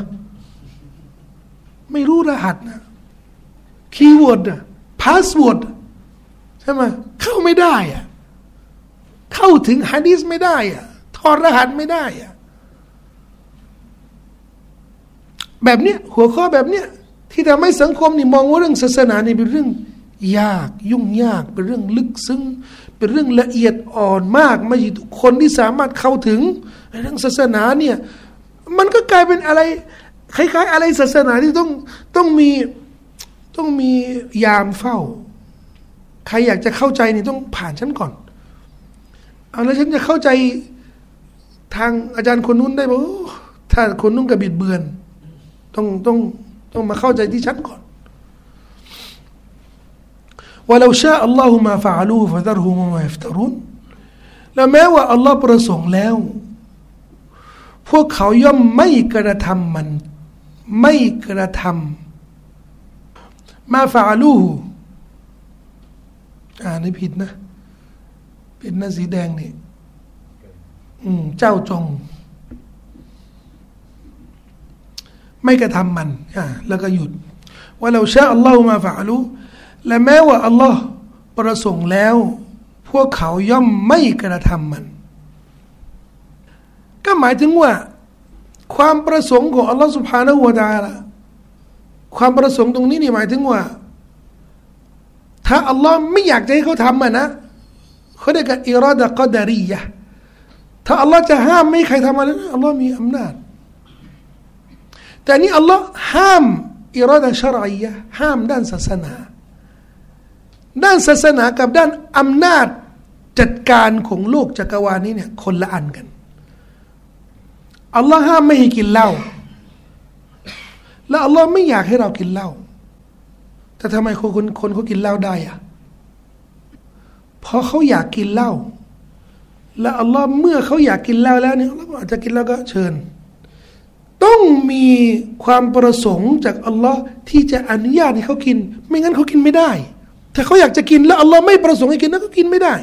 ไม่รู้รหัสนะคีย์เวิร์ดนะพาสเวิร์ดใช่ไหมเข้าไม่ได้อะเข้าถึงหะดีษไม่ได้อะถอดรหัสไม่ได้อะแบบเนี้ยหัวข้อแบบเนี้ยที่ทำให้สังคมนี่มองว่าเรื่องศาสนานี่เป็นเรื่องยากยุ่งยากเป็นเรื่องลึกซึ้งเป็นเรื่องละเอียดอ่อนมากไม่ใช่ทุกคนที่สามารถเข้าถึงเรื่องศาสนาเนี่ยมันก็กลายเป็นอะไรคล้ายๆอะไรศาสนาที่ต้องมียามเฝ้าใครอยากจะเข้าใจนี่ต้องผ่านฉันก่อนเอาแล้วฉันจะเข้าใจทางอาจารย์คนนู้นได้บ่ถ้าคนนู้นก็บิดเบือนต้องมาเข้าใจที่ฉันก่อนولو شاء الله ما فعلوه فذرهم وما يفترون และแม้ว่าอัลลอฮ์ประสงค์แล้วพวกเขาย่อมไม่กระทำมันไม่กระทำมาฟะอลูฮูนี่ผิดนะสีแดงนี่เจ้าจงไม่กระทำมันแล้วก็หยุดว่าเราชาอัลลอฮ์มาฟะอลูและแม้ว่าอัลลอฮ์ประสงค์แล้วพวกเขาย่อมไม่กระทำมันก็หมายถึงว่าความประสงค์ของอัลลอฮ์ سبحانه และ تعالى ความประสงค์ตรงนี้นี่หมายถึงว่าถ้าอัลลอฮ์ไม่อยากจะให้เขาทำนะเขาเรียกว่าอิรอดะกอดารียะห์ถ้าอัลลอฮ์จะห้ามไม่ให้ใครทำอะไรอัลลอฮ์มีอำนาจแต่นี่อัลลอฮ์ห้ามอิรอดะชะรอียะห์ห้ามด้านศาสนากับด้านอำนาจจัดการของโลกจักรวาลนี้เนี่ยคนละอันกันอัลลอฮ์ห้ามไม่ให้กินเหล้าและอัลลอฮ์ไม่อยากให้เรากินเหล้าแต่ทำไมคนเขากินเหล้าได้อะเพราะเขาอยากกินเหล้าและอัลลอฮ์เมื่อเขาอยากกินเหล้าแล้วเนี่ยอัลลอฮ์อาจจะกินเหล้าก็เชิญต้องมีความประสงค์จากอัลลอฮ์ที่จะอนุญาตให้เขากินไม่งั้นเขากินไม่ได้ถ้าเขาอยากจะกินแล้วอัลลอฮ์ไม่ประสงค์ให้กินแล้วก็กินไม่ได้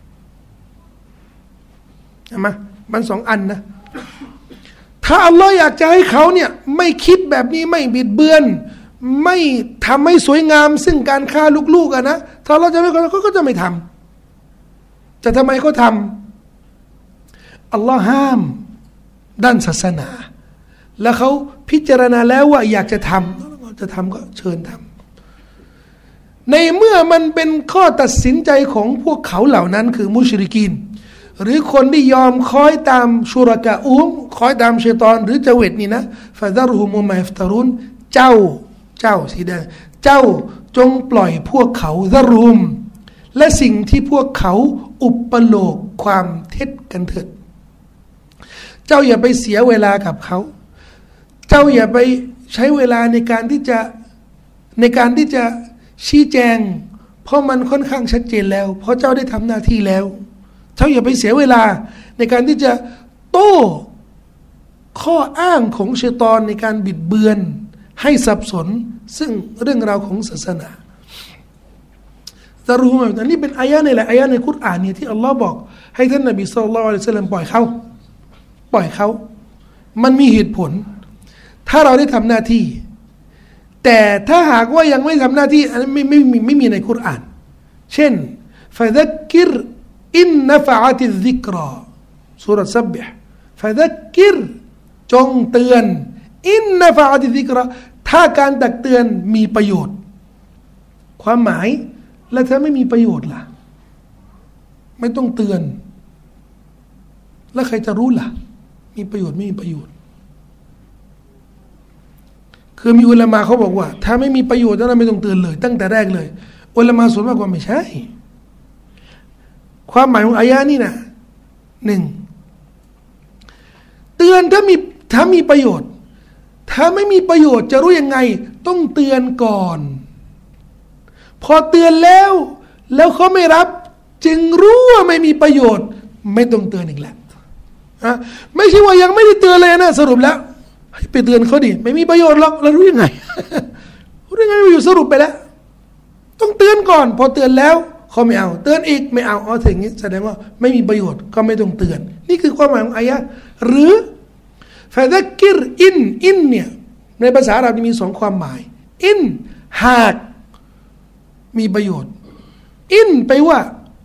เห็นไหมมัน2 อันนะถ้าอัลลอฮ์อยากจะให้เขาเนี่ยไม่คิดแบบนี้ไม่บิดเบือนไม่ทำให้สวยงามซึ่งการฆ่าลูกๆนะถ้าเราจะไม่เขาก็จะไม่ทำแต่ทำไมเขาทำอัลลอฮ์ห้ามด้านศาสนาแล้วเขาพิจารณาแล้วว่าอยากจะทำก็เชิญทำในเมื่อมันเป็นข้อตัดสินใจของพวกเขาเหล่านั้นคือมุชริกีนหรือคนที่ยอมคอยตามชุรกะคอยตามชัยฏอนหรือเจวิตนี่นะฟะซะรหุมมาอิฟตารุนเจ้าสีแดงเจ้าจงปล่อยพวกเขาซะรุมและสิ่งที่พวกเขาอุปโลกความเท็จกันเถิดเจ้าอย่าไปเสียเวลากับเขาเจ้าอย่าไปใช้เวลาในการที่จะชี้แจงเพราะมันค่อนข้างชัดเจนแล้วเพราะเจ้าได้ทำหน้าที่แล้วเจ้าอย่าไปเสียเวลาในการที่จะโต้ข้ออ้างของชัยฏอนในการบิดเบือนให้สับสนซึ่งเรื่องราวของศาสนาจะรู้ไหมอันนี้เป็นอายะห์นี่แหละอายะห์ในกุรอานเนี่ยที่อัลลอฮ์บอกให้ท่านนบีศ็อลลัลลอฮุอะลัยฮิวะซัลลัมปล่อยเขามันมีเหตุผลถ้าเราได้ทำหน้าที่แต่ถ้าหากว่ายังไม่ทำหน้าที่อันนี้ไม่มีในกุรอานเช่นฟะซักกิรอินนะฟะอะติซิกราซูเราะห์ซับบิฮ์ฟะซักกิรจงเตือนอินนะฟะอะติซิกราถ้าการตักเตือนมีประโยชน์ความหมายแล้วถ้าไม่มีประโยชน์ล่ะไม่ต้องเตือนแล้วใครจะรู้ล่ะมีประโยชน์ไม่มีประโยชน์คือมีอุลามะเขาบอกว่าถ้าไม่มีประโยชน์นั้นไม่ต้องเตือนเลยตั้งแต่แรกเลยอุลามะส่วนมากว่าไม่ใช่ความหมายของอายะนี้นะหนึ่งเตือนถ้ามีประโยชน์ถ้าไม่มีประโยชน์จะรู้ยังไงต้องเตือนก่อนพอเตือนแล้วเขาไม่รับจึงรู้ว่าไม่มีประโยชน์ไม่ต้องเตือนอีกแล้วไม่ใช่ว่ายังไม่ได้เตือนเลยนะสรุปแล้วให้ไปเตือนเขาดิไม่มีประโยชน์หรอกเรารู้ยังไงรู้ยังไงอยู่สรุปไปแล้วต้องเตือนก่อนพอเตือนแล้วเขาไม่เอาเตือนอีกไม่เอาถึงนี้แสดงว่าไม่มีประโยชน์ก็ไม่ต้องเตือนนี่คือความหมายของอายะห์หรือฟะซักกิรอินเนี่ยในภาษาอาหรับมีสองความหมายอินหากมีประโยชน์อินไปว่า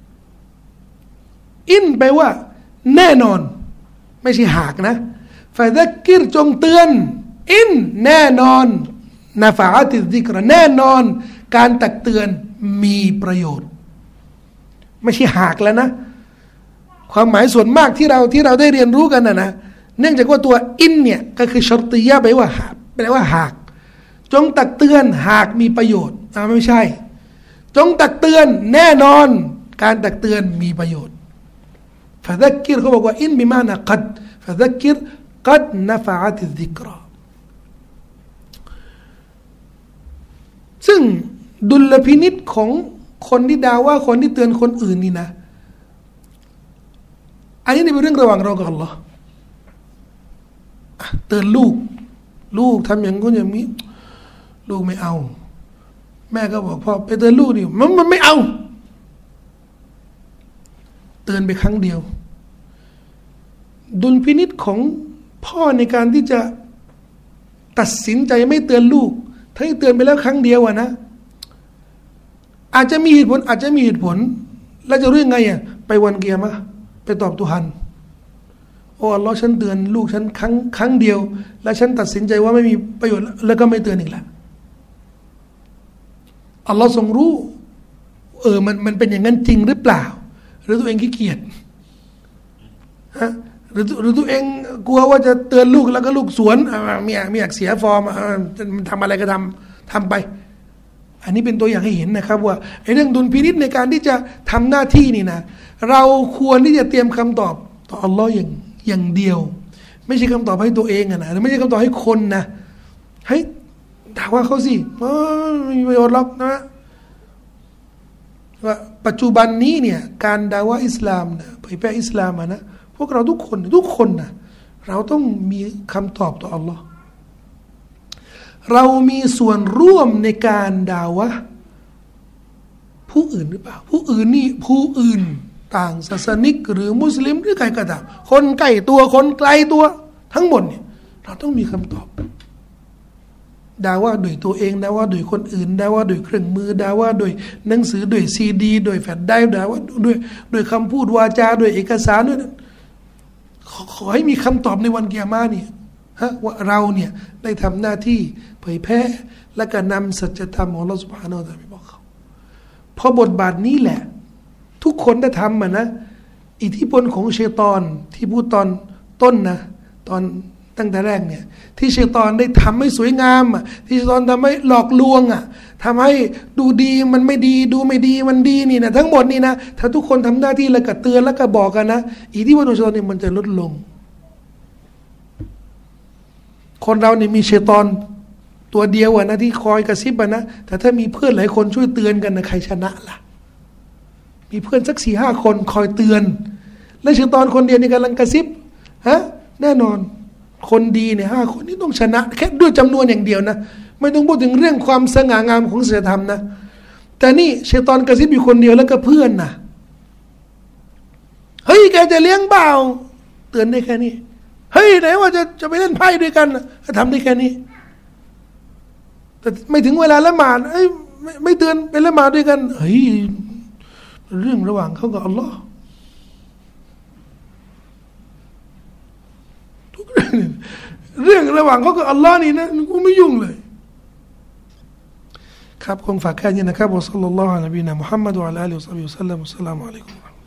แน่นอนไม่ใช่หากนะฟะซักกิรจงเตือนอินแน่นอนนะฟะอะติซิกรแน่นอนการตักเตือนมีประโยชน์ไม่ใช่หากแล้วนะความหมายส่วนมากที่เราได้เรียนรู้กันนะเนื่องจากว่าตัวอินเนี่ยก็คือชัรติยะห์แปลว่าหากจงตักเตือนหากมีประโยชน์ไม่ใช่จงตักเตือนแน่นอนการตักเตือนมีประโยชน์ฟะซักกิรเขาบอกว่าอินบิมานะกัดฟะซักกิรกัดนะฟะอะติซิกราซึ่งดุลพินิจของคนที่ด่าว่าคนที่เตือนคนอื่นนี่นะอันนี้เป็นเรื่องระหว่างเรากับอัลลอฮ์เตือนลูกทำอย่างนู้นอย่างนี้ลูกไม่เอาแม่ก็บอกพ่อไปเตือนลูกดิมันไม่เอาเตือนไปครั้งเดียวดุลพินิจของพ่อในการที่จะตัดสินใจไม่เตือนลูกถ้าเตือนไปแล้วครั้งเดียวนะอาจจะมีเหตุผลแล้วจะรู้ยังไงไปวันเกียร์มะไปตอบตุฮันโอ้อัลลอฮ์ฉันเตือนลูกฉันครั้งเดียวแล้วฉันตัดสินใจว่าไม่มีประโยชน์แล้วก็ไม่เตือนอีกแล้วอัลลอฮ์ทรงรู้มันเป็นอย่างนั้นจริงหรือเปล่าหรือตัวเองขี้เกียจหรือตัวเองกลัวว่าจะเตือนลูกแล้วก็ลูกสวนไม่อยากเสียฟอร์มมันทำอะไรก็ทำไปอันนี้เป็นตัวอย่างให้เห็นนะครับว่าไอ้เรื่องดุลพินิจในการที่จะทำหน้าที่นี่นะเราควรที่จะเตรียมคำตอบต่ออัลลอฮ์อย่างเดียวไม่ใช่คำตอบให้ตัวเองนะไม่ใช่คำตอบให้คนนะให้ถามว่าเขาสิไม่มีประโยชน์หรอกนะว่าปัจจุบันนี้เนี่ยการด่าว่าอิสลามนะเผยแพร่อิสลามนะพวกเราทุกคนนะเราต้องมีคำตอบต่ออัลลอฮ์เรามีส่วนร่วมในการด่าวะผู้อื่นหรือเปล่าผู้อื่นนี่ผู้อื่นต่างศาสนิกหรือมุสลิมหรือใครก็ตามคนใกล้ตัวคนไกลตัวทั้งหมดเนี่ยเราต้องมีคำตอบด่าว่าโดยตัวเองด่าว่าโดยคนอื่นด่าว่าโดยเครื่องมือด่าว่าโดยหนังสือโดยซีดีโดยแฟลชไดรฟ์ด่าว่าโดยคำพูดวาจาโดยเอกสารด้วยขอให้มีคำตอบในวันกิยามะห์นี่ว่าเราเนี่ยได้ทำหน้าที่เผยแพร่และก็นำสัจธรรมของอัลเลาะห์ซุบฮานะฮูวะตะอาลาไปบอกเขาพอบทบาทนี้แหละทุกคนได้ทำนะอิทธิพลของชัยฏอนที่พูดตอนต้นนะตอนตั้งแต่แรกเนี่ยที่ชัยฏอนได้ทำให้สวยงามที่ชัยฏอนทำให้หลอกลวงทำให้ดูดีมันไม่ดีดูไม่ดีมันดีนี่นะทั้งหมดนี่นะถ้าทุกคนทำหน้าที่แล้วก็เตือนแล้วก็บอกกันนะอิทธิพลของชัยฏอนนี่มันจะลดลงคนเราเนี่ยมีชัยฏอนตัวเดียวนะที่คอยกระซิบนะแต่ถ้ามีเพื่อนหลายคนช่วยเตือนกันนะใครชนะล่ะมีเพื่อนสัก 4-5 คนคอยเตือนและชัยฏอนคนเดียวนี่กำลังกระซิบฮะแน่นอนคนดีเนี่ย5 คนนี้ต้องชนะแค่ด้วยจำนวนอย่างเดียวนะไม่ต้องพูดถึงเรื่องความสง่างามของศีลธรรมนะแต่นี่ชัยฏอนกระซิบอยู่คนเดียวแล้วก็เพื่อนนะเฮ้ยแกจะเลี้ยงเปล่าเตือนได้แค่นี้เฮ้ยไหนว่าจะไปเล่นไพ่ด้วยกันทำได้แค่นี้แต่ไม่ถึงเวลาละหมาดเอ้ยไม่เตือนไปละหมาดด้วยกันเฮ้ยเรื่องระหว่างเขากับอัลลอฮ์ทุกเรื่องระหว่างเขากับอัลลอฮ์นี่นะกูไม่ยุ่งเลยครับคงฝากแค่นี้นะครับวะซัลลัลลอฮุอะลัยฮิวะซัลลัมมุฮัมมัดวะอะลาอาลิฮิวะซัลลัมอัสสลามุอะลัยกุม